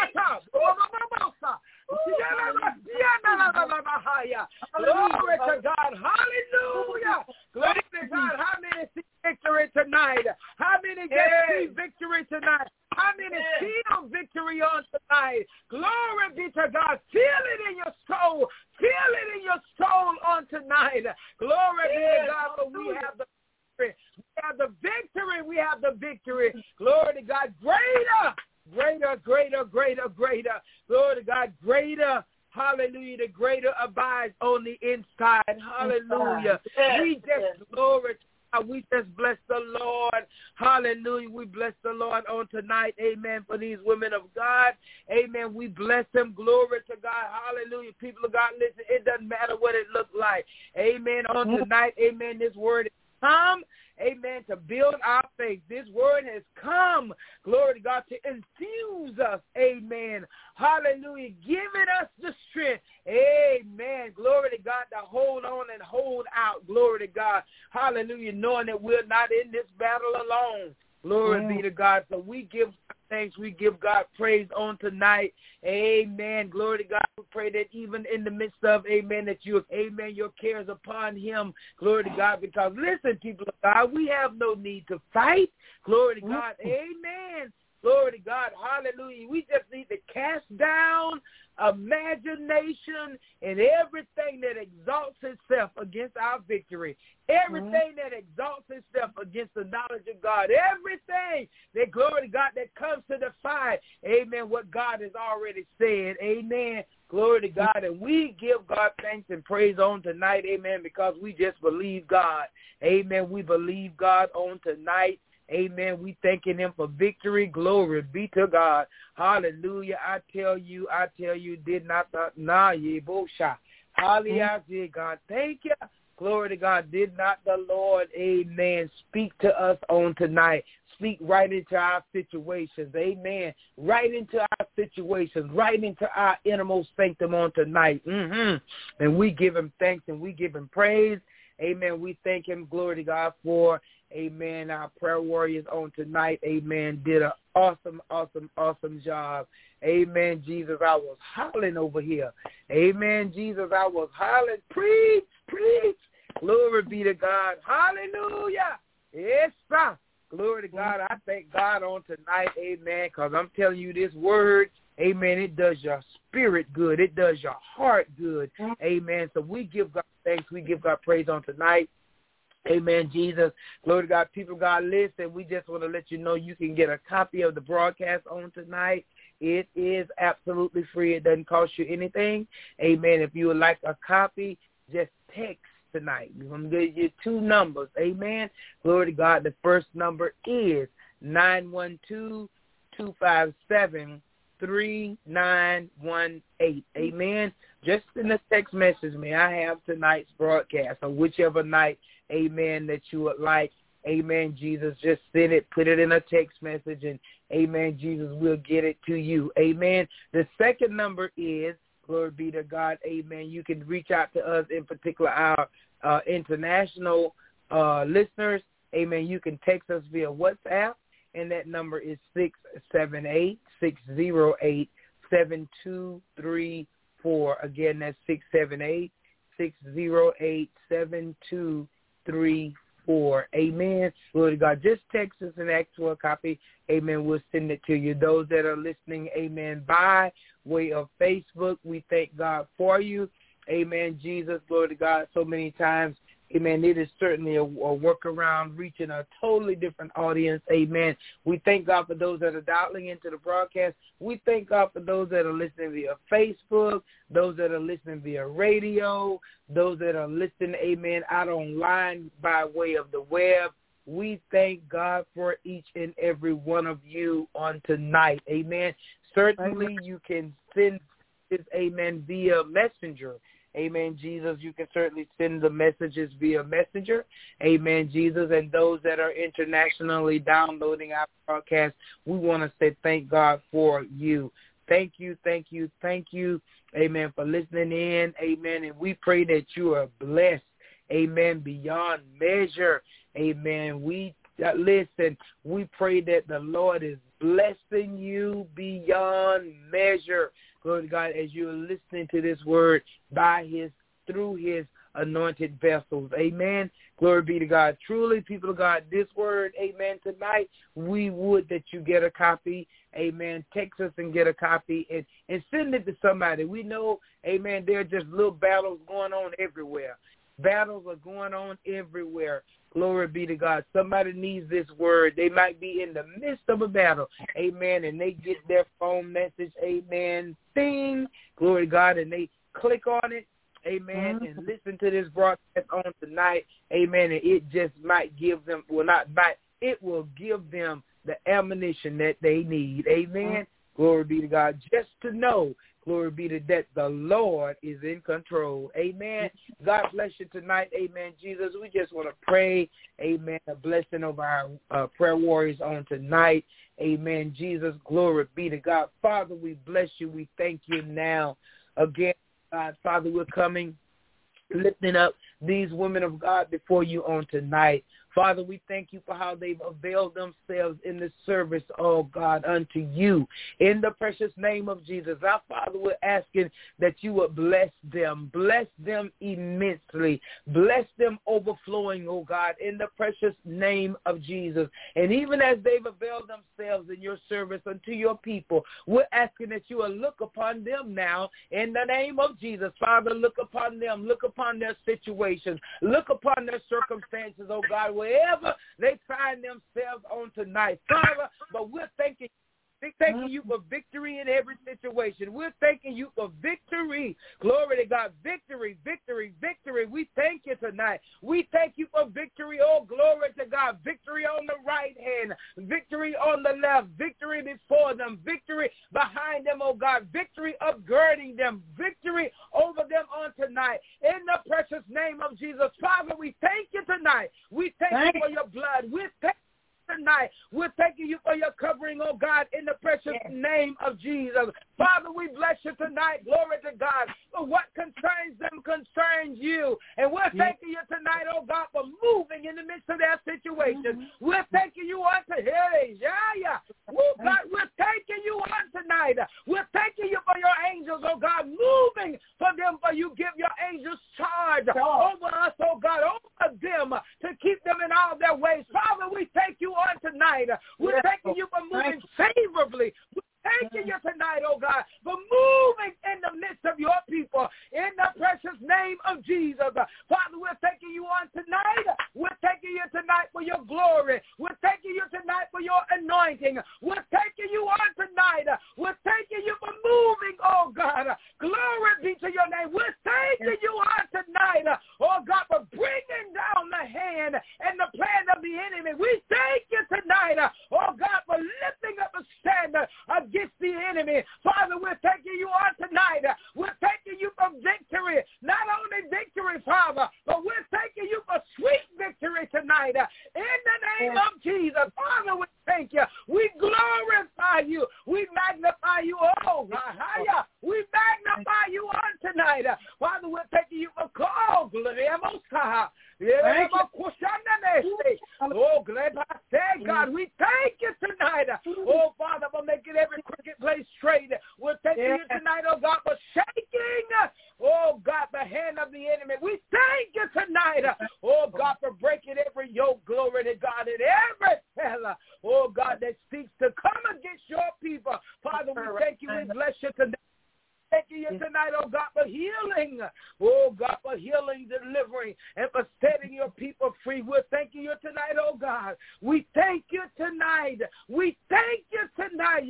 C: Glory to God. Hallelujah. Glory to God. How many see victory tonight? How many get see victory tonight? How many feel victory on tonight? Glory be to God. Feel it in your soul. Feel it in your soul on tonight. Glory be to God. For we have the victory. We have the victory. We have the victory. Glory to God. Greater. Glory to God. Greater. Hallelujah. The greater abides on the inside. Hallelujah. We just glory to God. We just bless the Lord. Hallelujah. We bless the Lord on tonight. Amen. For these women of God. Amen. We bless them. Glory to God. Hallelujah. People of God, listen, it doesn't matter what it looks like. Amen. On tonight, amen, this word is come. Amen, to build our faith. This word has come, glory to God, to infuse us, amen, hallelujah, giving us the strength, amen, glory to God, to hold on and hold out, glory to God, hallelujah, knowing that we're not in this battle alone, glory be to God. So we give thanks. We give God praise on tonight. Amen. Glory to God. We pray that even in the midst of, amen, that you, amen, your cares upon him. Glory to God. Because listen, people of God, we have no need to fight. Glory to God. Amen. Glory to God. Hallelujah. We just need to cast down imagination and everything that exalts itself against our victory. Everything that exalts itself against the knowledge of God. Everything that, glory to God, that comes to defy, amen, what God has already said. Amen. Glory to God. And we give God thanks and praise on tonight. Amen. Because we just believe God. Amen. We believe God on tonight. Amen. We thanking him for victory. Glory be to God. Hallelujah. I tell you, did not Hallelujah, God. Thank you. Glory to God. Did not the Lord, amen, speak to us on tonight. Speak right into our situations. Amen. Right into our situations. Right into our innermost sanctum on tonight. And we give him thanks and we give him praise. Amen. We thank him, glory to God, for, amen, our prayer warriors on tonight. Amen. Did an awesome job. Amen, Jesus. I was hollering over here. Amen, Jesus. I was hollering. Preach. Glory be to God. Hallelujah. Yes, sir. Glory to God. I thank God on tonight. Amen. Because I'm telling you this word, amen, it does your spirit good. It does your heart good. Amen. So we give God thanks. We give God praise on tonight. Amen, Jesus. Glory to God. People of God, listen, we just want to let you know you can get a copy of the broadcast on tonight. It is absolutely free. It doesn't cost you anything. Amen. If you would like a copy, just text tonight. We're going to give you 2 numbers. Amen. Glory to God. The first number is 912-257-3918. Amen. Just in a text message, may I have tonight's broadcast on whichever night, amen, that you would like. Amen, Jesus. Just send it, put it in a text message, and amen, Jesus, will get it to you. Amen. The second number is, glory be to God, amen, you can reach out to us, in particular our international listeners. Amen. You can text us via WhatsApp, and that number is 678-608-7234. Again, that's 678-608-7234. Amen. Glory to God. Just text us and ask for a copy. Amen. We'll send it to you. Those that are listening, amen, by way of Facebook, we thank God for you. Amen, Jesus. Glory to God. So many times, amen, it is certainly a workaround reaching a totally different audience. Amen. We thank God for those that are dialing into the broadcast. We thank God for those that are listening via Facebook, those that are listening via radio, those that are listening, amen, out online by way of the web. We thank God for each and every one of you on tonight. Amen. Certainly you can send this, amen, via Messenger. Amen, Jesus. You can certainly send the messages via Messenger. Amen, Jesus. And those that are internationally downloading our broadcast, we want to say thank God for you. Thank you. Amen, for listening in. Amen. And we pray that you are blessed. Amen, beyond measure. Amen. We pray that the Lord is blessing you beyond measure. Glory to God, as you're listening to this word through his anointed vessels. Amen. Glory be to God. Truly, people of God, this word, amen, tonight, we would that you get a copy. Amen. Text us and get a copy and send it to somebody. We know, amen, there are just little battles going on everywhere. Battles are going on everywhere. Glory be to God. Somebody needs this word. They might be in the midst of a battle. Amen. And they get their phone message. Amen. Ding. Glory to God. And they click on it. Amen. And listen to this broadcast on tonight. Amen. And it just might give them, it will give them the ammunition that they need. Amen. Glory be to God. Just to know, glory be to that the Lord is in control. Amen. God bless you tonight. Amen, Jesus. We just want to pray, amen, a blessing over our prayer warriors on tonight. Amen, Jesus. Glory be to God. Father, we bless you. We thank you now. Again, God, Father, we're coming, lifting up these women of God before you on tonight. Father, we thank you for how they've availed themselves in this service, oh God, unto you. In the precious name of Jesus, our Father, we're asking that you would bless them immensely. Bless them overflowing, oh God, in the precious name of Jesus. And even as they've availed themselves in your service unto your people, we're asking that you will look upon them now in the name of Jesus. Father, look upon them. Look upon their situations. Look upon their circumstances, oh God, wherever they find themselves on tonight. Father, but we're thanking you for victory in every situation. We're thanking you for victory. Glory to God. Victory, victory, victory. We thank you tonight. We thank you for victory. Oh, glory to God. Victory on the right hand. Victory on the left. Victory before them. Victory behind them, oh God. Victory upgirding them. Victory over them on tonight. In the precious name of Jesus. Father, we thank you tonight. We thank you for your blood. We thank tonight. We're thanking you for your covering, oh God, in the precious name of Jesus. Father, we bless you tonight. Glory to God. For what concerns them concerns you. And we're thanking you tonight, oh God, for moving in the midst of their situation. We're thanking you on today. God, we're thanking you on tonight. We're thanking you for your angels, oh God, moving for them, for you give your angels charge over us, oh God, over them to keep them in all their ways. Father, we thank you on tonight. We're thanking you for moving favorably. Thanking you tonight, oh God, for moving in the midst of your people in the precious name of Jesus. Father, we're thanking you on tonight. We're thanking you tonight for your glory. We're thanking you tonight for your anointing. We're thanking you on tonight. We're thanking you for moving, oh God. Glory be to your name. We're thanking you on tonight, oh God, for bringing down the hand and the plan of the enemy. We thank you tonight, oh God, for lifting up a standard against the enemy. Father, we're thanking you on tonight. We're thanking you for victory. Not only victory, Father, but we're thanking you for sweet victory tonight. In the name of Jesus, Father, we thank you. We glorify you. We magnify you. Oh, we magnify you on tonight. Father, we're thanking you for call. Oh, God, we thank you tonight. Oh, Father, for making every crooked place straight. We're thanking you tonight, oh God, for shaking, oh God, the hand of the enemy. We thank you tonight, oh God, for breaking every yoke, glory to God, and every fella, oh God, that seeks to come against your people. Father, we thank you. We bless you tonight. Thanking you tonight, oh God, for healing. Oh God, for healing, delivering, and for setting your people free. We're thanking you tonight, oh God. We thank you tonight. We thank you tonight.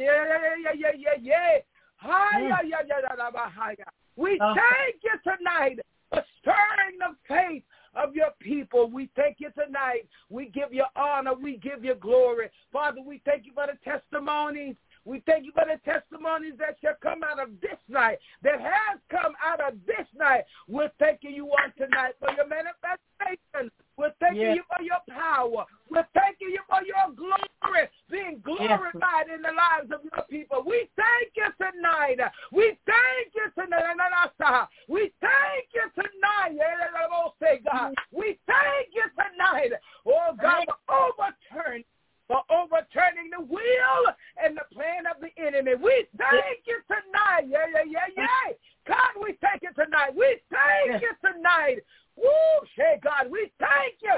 C: We thank you tonight for stirring the faith of your people. We thank you tonight. We give you honor. We give you glory. Father, we thank you for the testimonies. We thank you for the testimonies that shall come out of this night, that has come out of this night. We're thanking you on tonight for your manifestation. We're thanking you for your power. We're thanking you for your glory being glorified in the lives of your people. We thank you tonight. We thank you tonight. We thank you tonight. God. We thank you tonight. Oh, God, for overturning the will and the plan of the enemy. We thank you tonight. God, we thank you tonight. We thank you tonight. Woo, God, we thank you.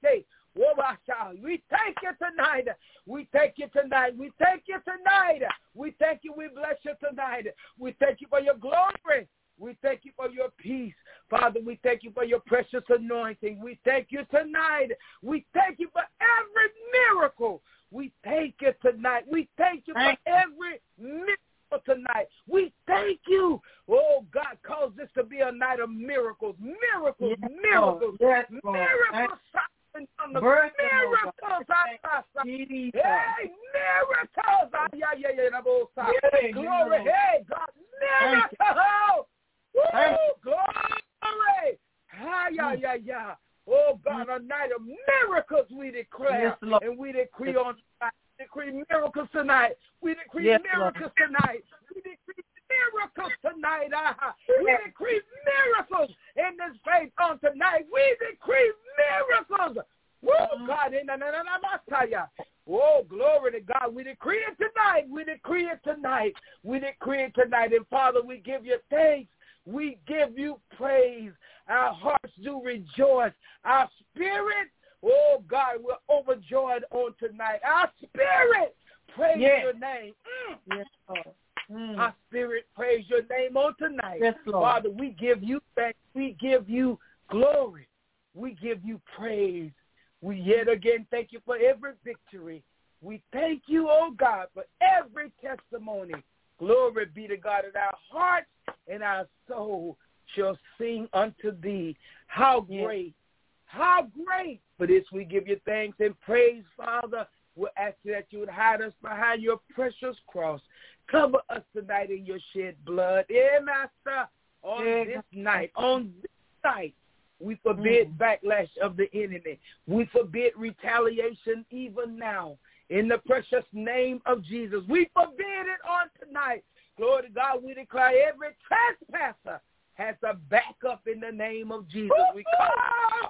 C: We thank you tonight. We thank you tonight. We thank you tonight. We thank you. We bless you tonight. We thank you for your glory. We thank you for your peace. Father, we thank you for your precious anointing. We thank you tonight. We thank you for every miracle. We thank you tonight. We thank you for every miracle tonight. We thank you. Oh, God, cause this to be a night of miracles. Miracles, miracles, miracles. Miracles. Miracles. Glory. Hey, God. Miracles. Glory. Oh, God, a night of miracles we declare. And we decree on tonight. We decree miracles tonight. We decree miracles tonight. We decree miracles tonight. We decree miracles in this faith on tonight. We decree miracles. Oh, God, Oh, glory to God. We decree it tonight. We decree it tonight. We decree it tonight. And, Father, we give you thanks. We give you praise. Our hearts do rejoice. Our spirit, oh, God, we're overjoyed on tonight. Our spirit, praise your name.
F: Yes, Lord.
C: Our spirit, praise your name on tonight.
F: Yes, Lord.
C: Father, we give you thanks. We give you glory. We give you praise. We yet again thank you for every victory. We thank you, oh God, for every testimony. Glory be to God. And our hearts and our soul shall sing unto thee. How great, how great. For this we give you thanks and praise, Father. We'll ask you that you would hide us behind your precious cross. Cover us tonight in your shed blood. Master, on this night, we forbid backlash of the enemy. We forbid retaliation even now. In the precious name of Jesus, we forbid it on tonight. Glory to God, we declare every trespasser has to back up in the name of Jesus. We call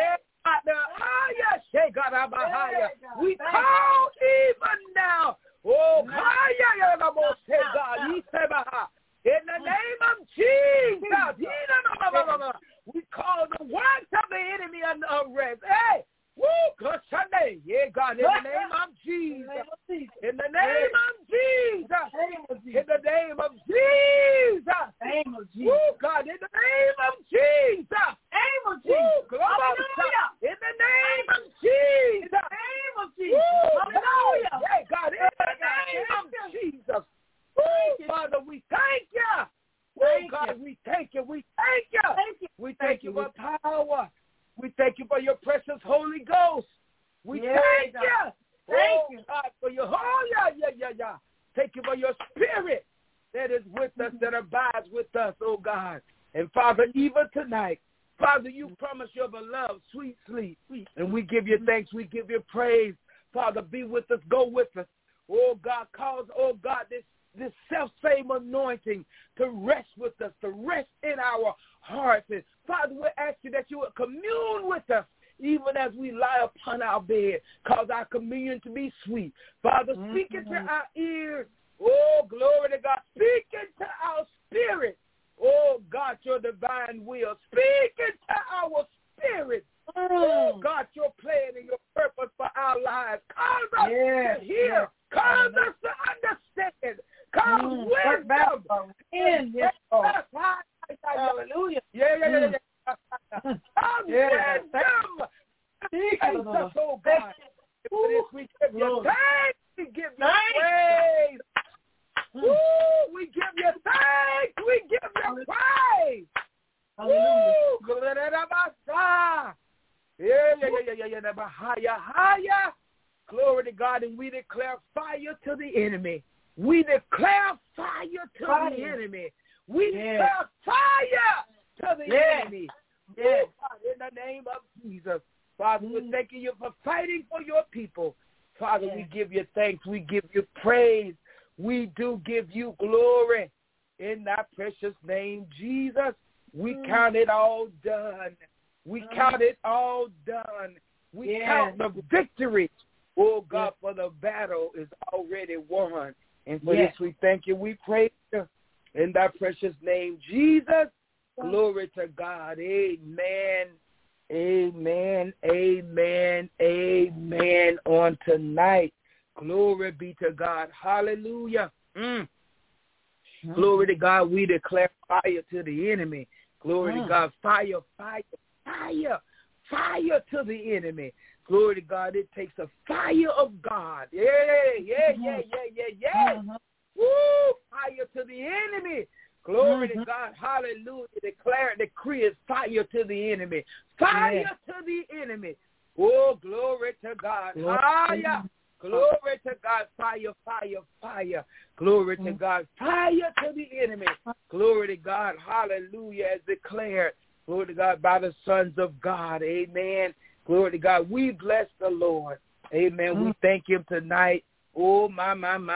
C: we call even now. Oh, God, in the name of Jesus, we call the works of the enemy under arrest. Hey, woo, God, Sunday. Yeah, God, in the name of Jesus. In the name of Jesus. In the name of Jesus. Woo, God, in the name of Jesus. Woo, hallelujah. In the name of Jesus. Hallelujah. Yeah, God, in the name of Jesus. Woo, Father, we thank you. Oh, God, we thank you. We thank you. We thank you for power. We thank you for your precious Holy Ghost. We thank you. Thank you, God, for your Thank you for your spirit that is with us, that abides with us, oh God. And Father, even tonight, Father, you promised your beloved sweet sleep. And we give you thanks. We give you praise. Father, be with us. Go with us. Oh God, cause, oh God, this self-same anointing to rest with us, to rest in our hearts. And Father, we ask you that you would commune with us even as we lie upon our bed. Cause our communion to be sweet. Father, speak into our ears. Oh, glory to God. Speak into our spirit. Oh, God, your divine will. Speak into our spirit. Oh, God, your plan and your purpose for our lives. Cause us to hear. Cause us to understand. Cause wisdom. Hallelujah. Wisdom. Wisdom. Oh, God. For this we give you thanks. We give you praise. Woo, we give you thanks. We give you praise. Hallelujah. Glory to God, and we declare fire to the enemy. We declare fire to the enemy. We declare fire to the enemy. Yes. In the name of Jesus. Father, we're thanking you for fighting for your people. Father, we give you thanks. We give you praise. We do give you glory. In that precious name, Jesus, we count it all done. We count it all done. We count the victory. Oh, God, for the battle is already won. And for this we thank you. We praise you. In that precious name, Jesus, glory to God. Amen. Amen. Amen. Amen. On tonight, glory be to God. Hallelujah. Glory to God. We declare fire to the enemy. Glory to God. Fire, fire, fire, fire to the enemy. Glory to God. It takes a fire of God. Yeah. Woo! Fire to the enemy. Glory to God. Hallelujah. Declare, decree is fire to the enemy. Fire to the enemy. Oh, glory to God. Fire. Glory to God. Fire, fire, fire. Glory to God. Fire to the enemy. Glory to God. Hallelujah. As declared. Glory to God by the sons of God. Amen. Glory to God. We bless the Lord. Amen. We thank him tonight. Oh, my.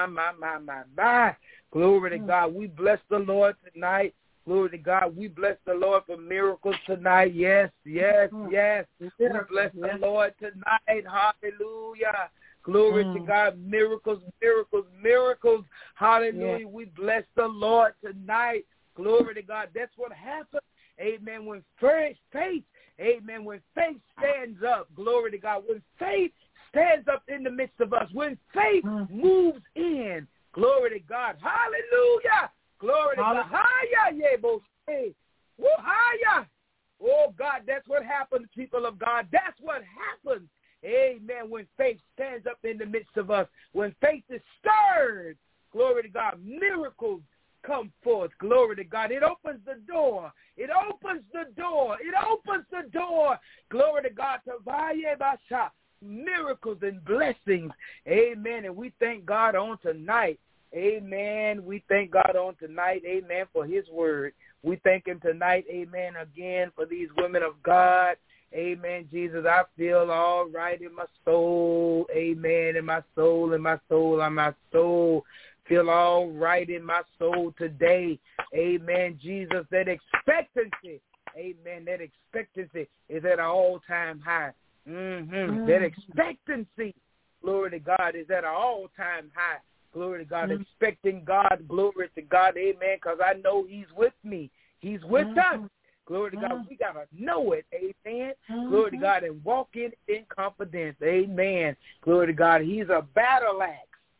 C: Glory to God. We bless the Lord tonight. Glory to God. We bless the Lord for miracles tonight. Yes. We bless the Lord tonight. Hallelujah. Glory to God. Miracles, miracles, miracles. Hallelujah.
F: Yeah.
C: We bless the Lord tonight. Glory to God. That's what happens. Amen. When faith, amen, when faith stands up, glory to God. When faith stands up in the midst of us, when faith moves in, glory to God. Hallelujah. Glory to God. Haya, yebo, say. Woo, haya. Oh, God, that's what happens, people of God. That's what happens. Amen. When faith stands up in the midst of us, when faith is stirred, glory to God, miracles come forth. Glory to God. It opens the door. It opens the door. It opens the door. Glory to God. To Basha. Miracles and blessings. Amen. And we thank God on tonight. Amen. We thank God on tonight. Amen. For his word. We thank him tonight. Amen. Again for these women of God. Amen. Jesus, I feel all right in my soul. Amen. In my soul, in my soul, in my soul. Feel all right in my soul today. Amen. Jesus, that expectancy. Amen. That expectancy is at an all-time high. That expectancy, glory to God, is at an all-time high. Glory to God. Expecting God. Glory to God. Amen. Because I know he's with me. He's with us. Glory to God. We got to know it. Amen. Glory to God. And walk in confidence. Amen. Glory to God. He's a battle axe.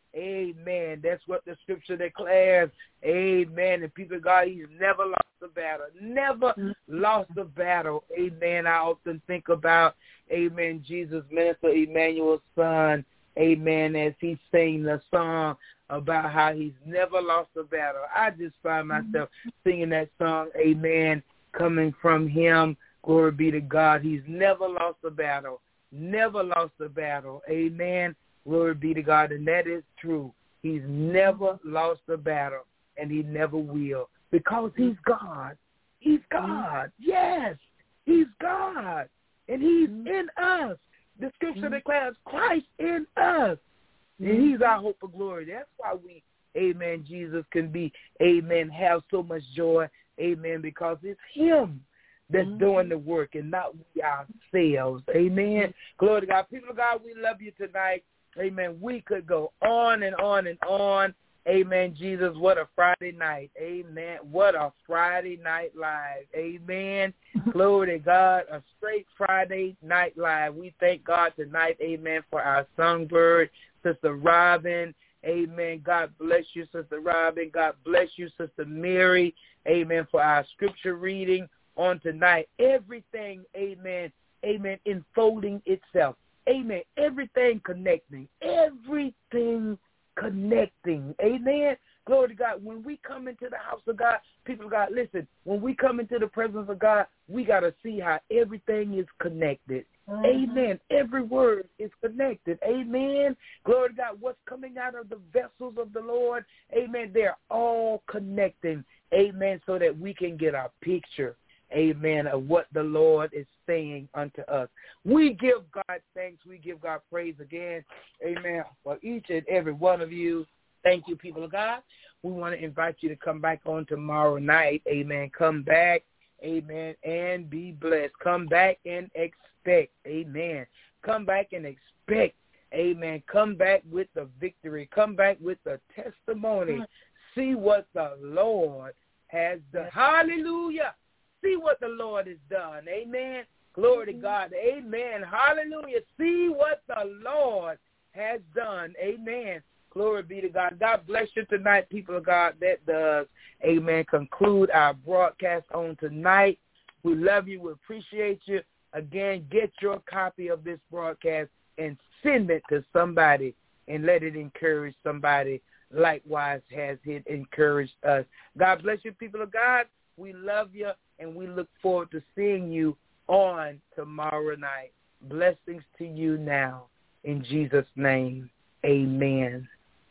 C: Amen. That's what the scripture declares. Amen. And people of God, he's never lost a battle. Never lost a battle. Amen. I often think about, amen, Jesus, Minister Emmanuel's son. Amen. As he sang the song about how he's never lost a battle. I just find myself singing that song. Amen. Coming from him. Glory be to God. He's never lost a battle. Never lost a battle. Amen. Glory be to God. And that is true. He's never lost a battle, and he never will, because he's God. He's God. Yes, he's God, and he's in us. The scripture declares Christ in us, and he's our hope of glory. That's why we, amen, Jesus can be, amen, have so much joy, amen, because it's him that's doing the work and not we ourselves. Amen. Glory to God. People of God, we love you tonight. Amen. We could go on and on and on. Amen, Jesus. What a Friday night. Amen. What a Friday night live. Amen. Glory to God. A straight Friday night live. We thank God tonight, amen, for our songbird, Sister Robin. Amen. God bless you, Sister Robin. God bless you, Sister Mary. Amen. For our scripture reading on tonight. Everything, amen, amen, enfolding itself. Amen. Everything connecting. Everything connecting. Amen. Glory to God. When we come into the house of God, people of God, listen, when we come into the presence of God, we got to see how everything is connected. Amen. Every word is connected. Amen. Glory to God. What's coming out of the vessels of the Lord, amen, they're all connecting. Amen. So that we can get a picture, amen, of what the Lord is saying unto us. We give God thanks. We give God praise again, amen, for each and every one of you. Thank you, people of God. We want to invite you to come back on tomorrow night, amen. Come back, amen, and be blessed. Come back and expect, amen. Come back and expect, amen. Come back with the victory. Come back with the testimony. See what the Lord has done. Hallelujah. See what the Lord has done. Amen. Glory to God. Amen. Hallelujah. See what the Lord has done. Amen. Glory be to God. God bless you tonight, people of God. That does, amen, conclude our broadcast on tonight. We love you. We appreciate you. Again, get your copy of this broadcast and send it to somebody and let it encourage somebody. Likewise has it encouraged us. God bless you, people of God. We love you, and we look forward to seeing you on tomorrow night. Blessings to you now. In Jesus' name, amen.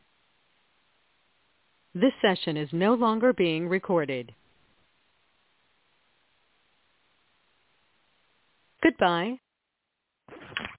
A: This session is no longer being recorded. Goodbye.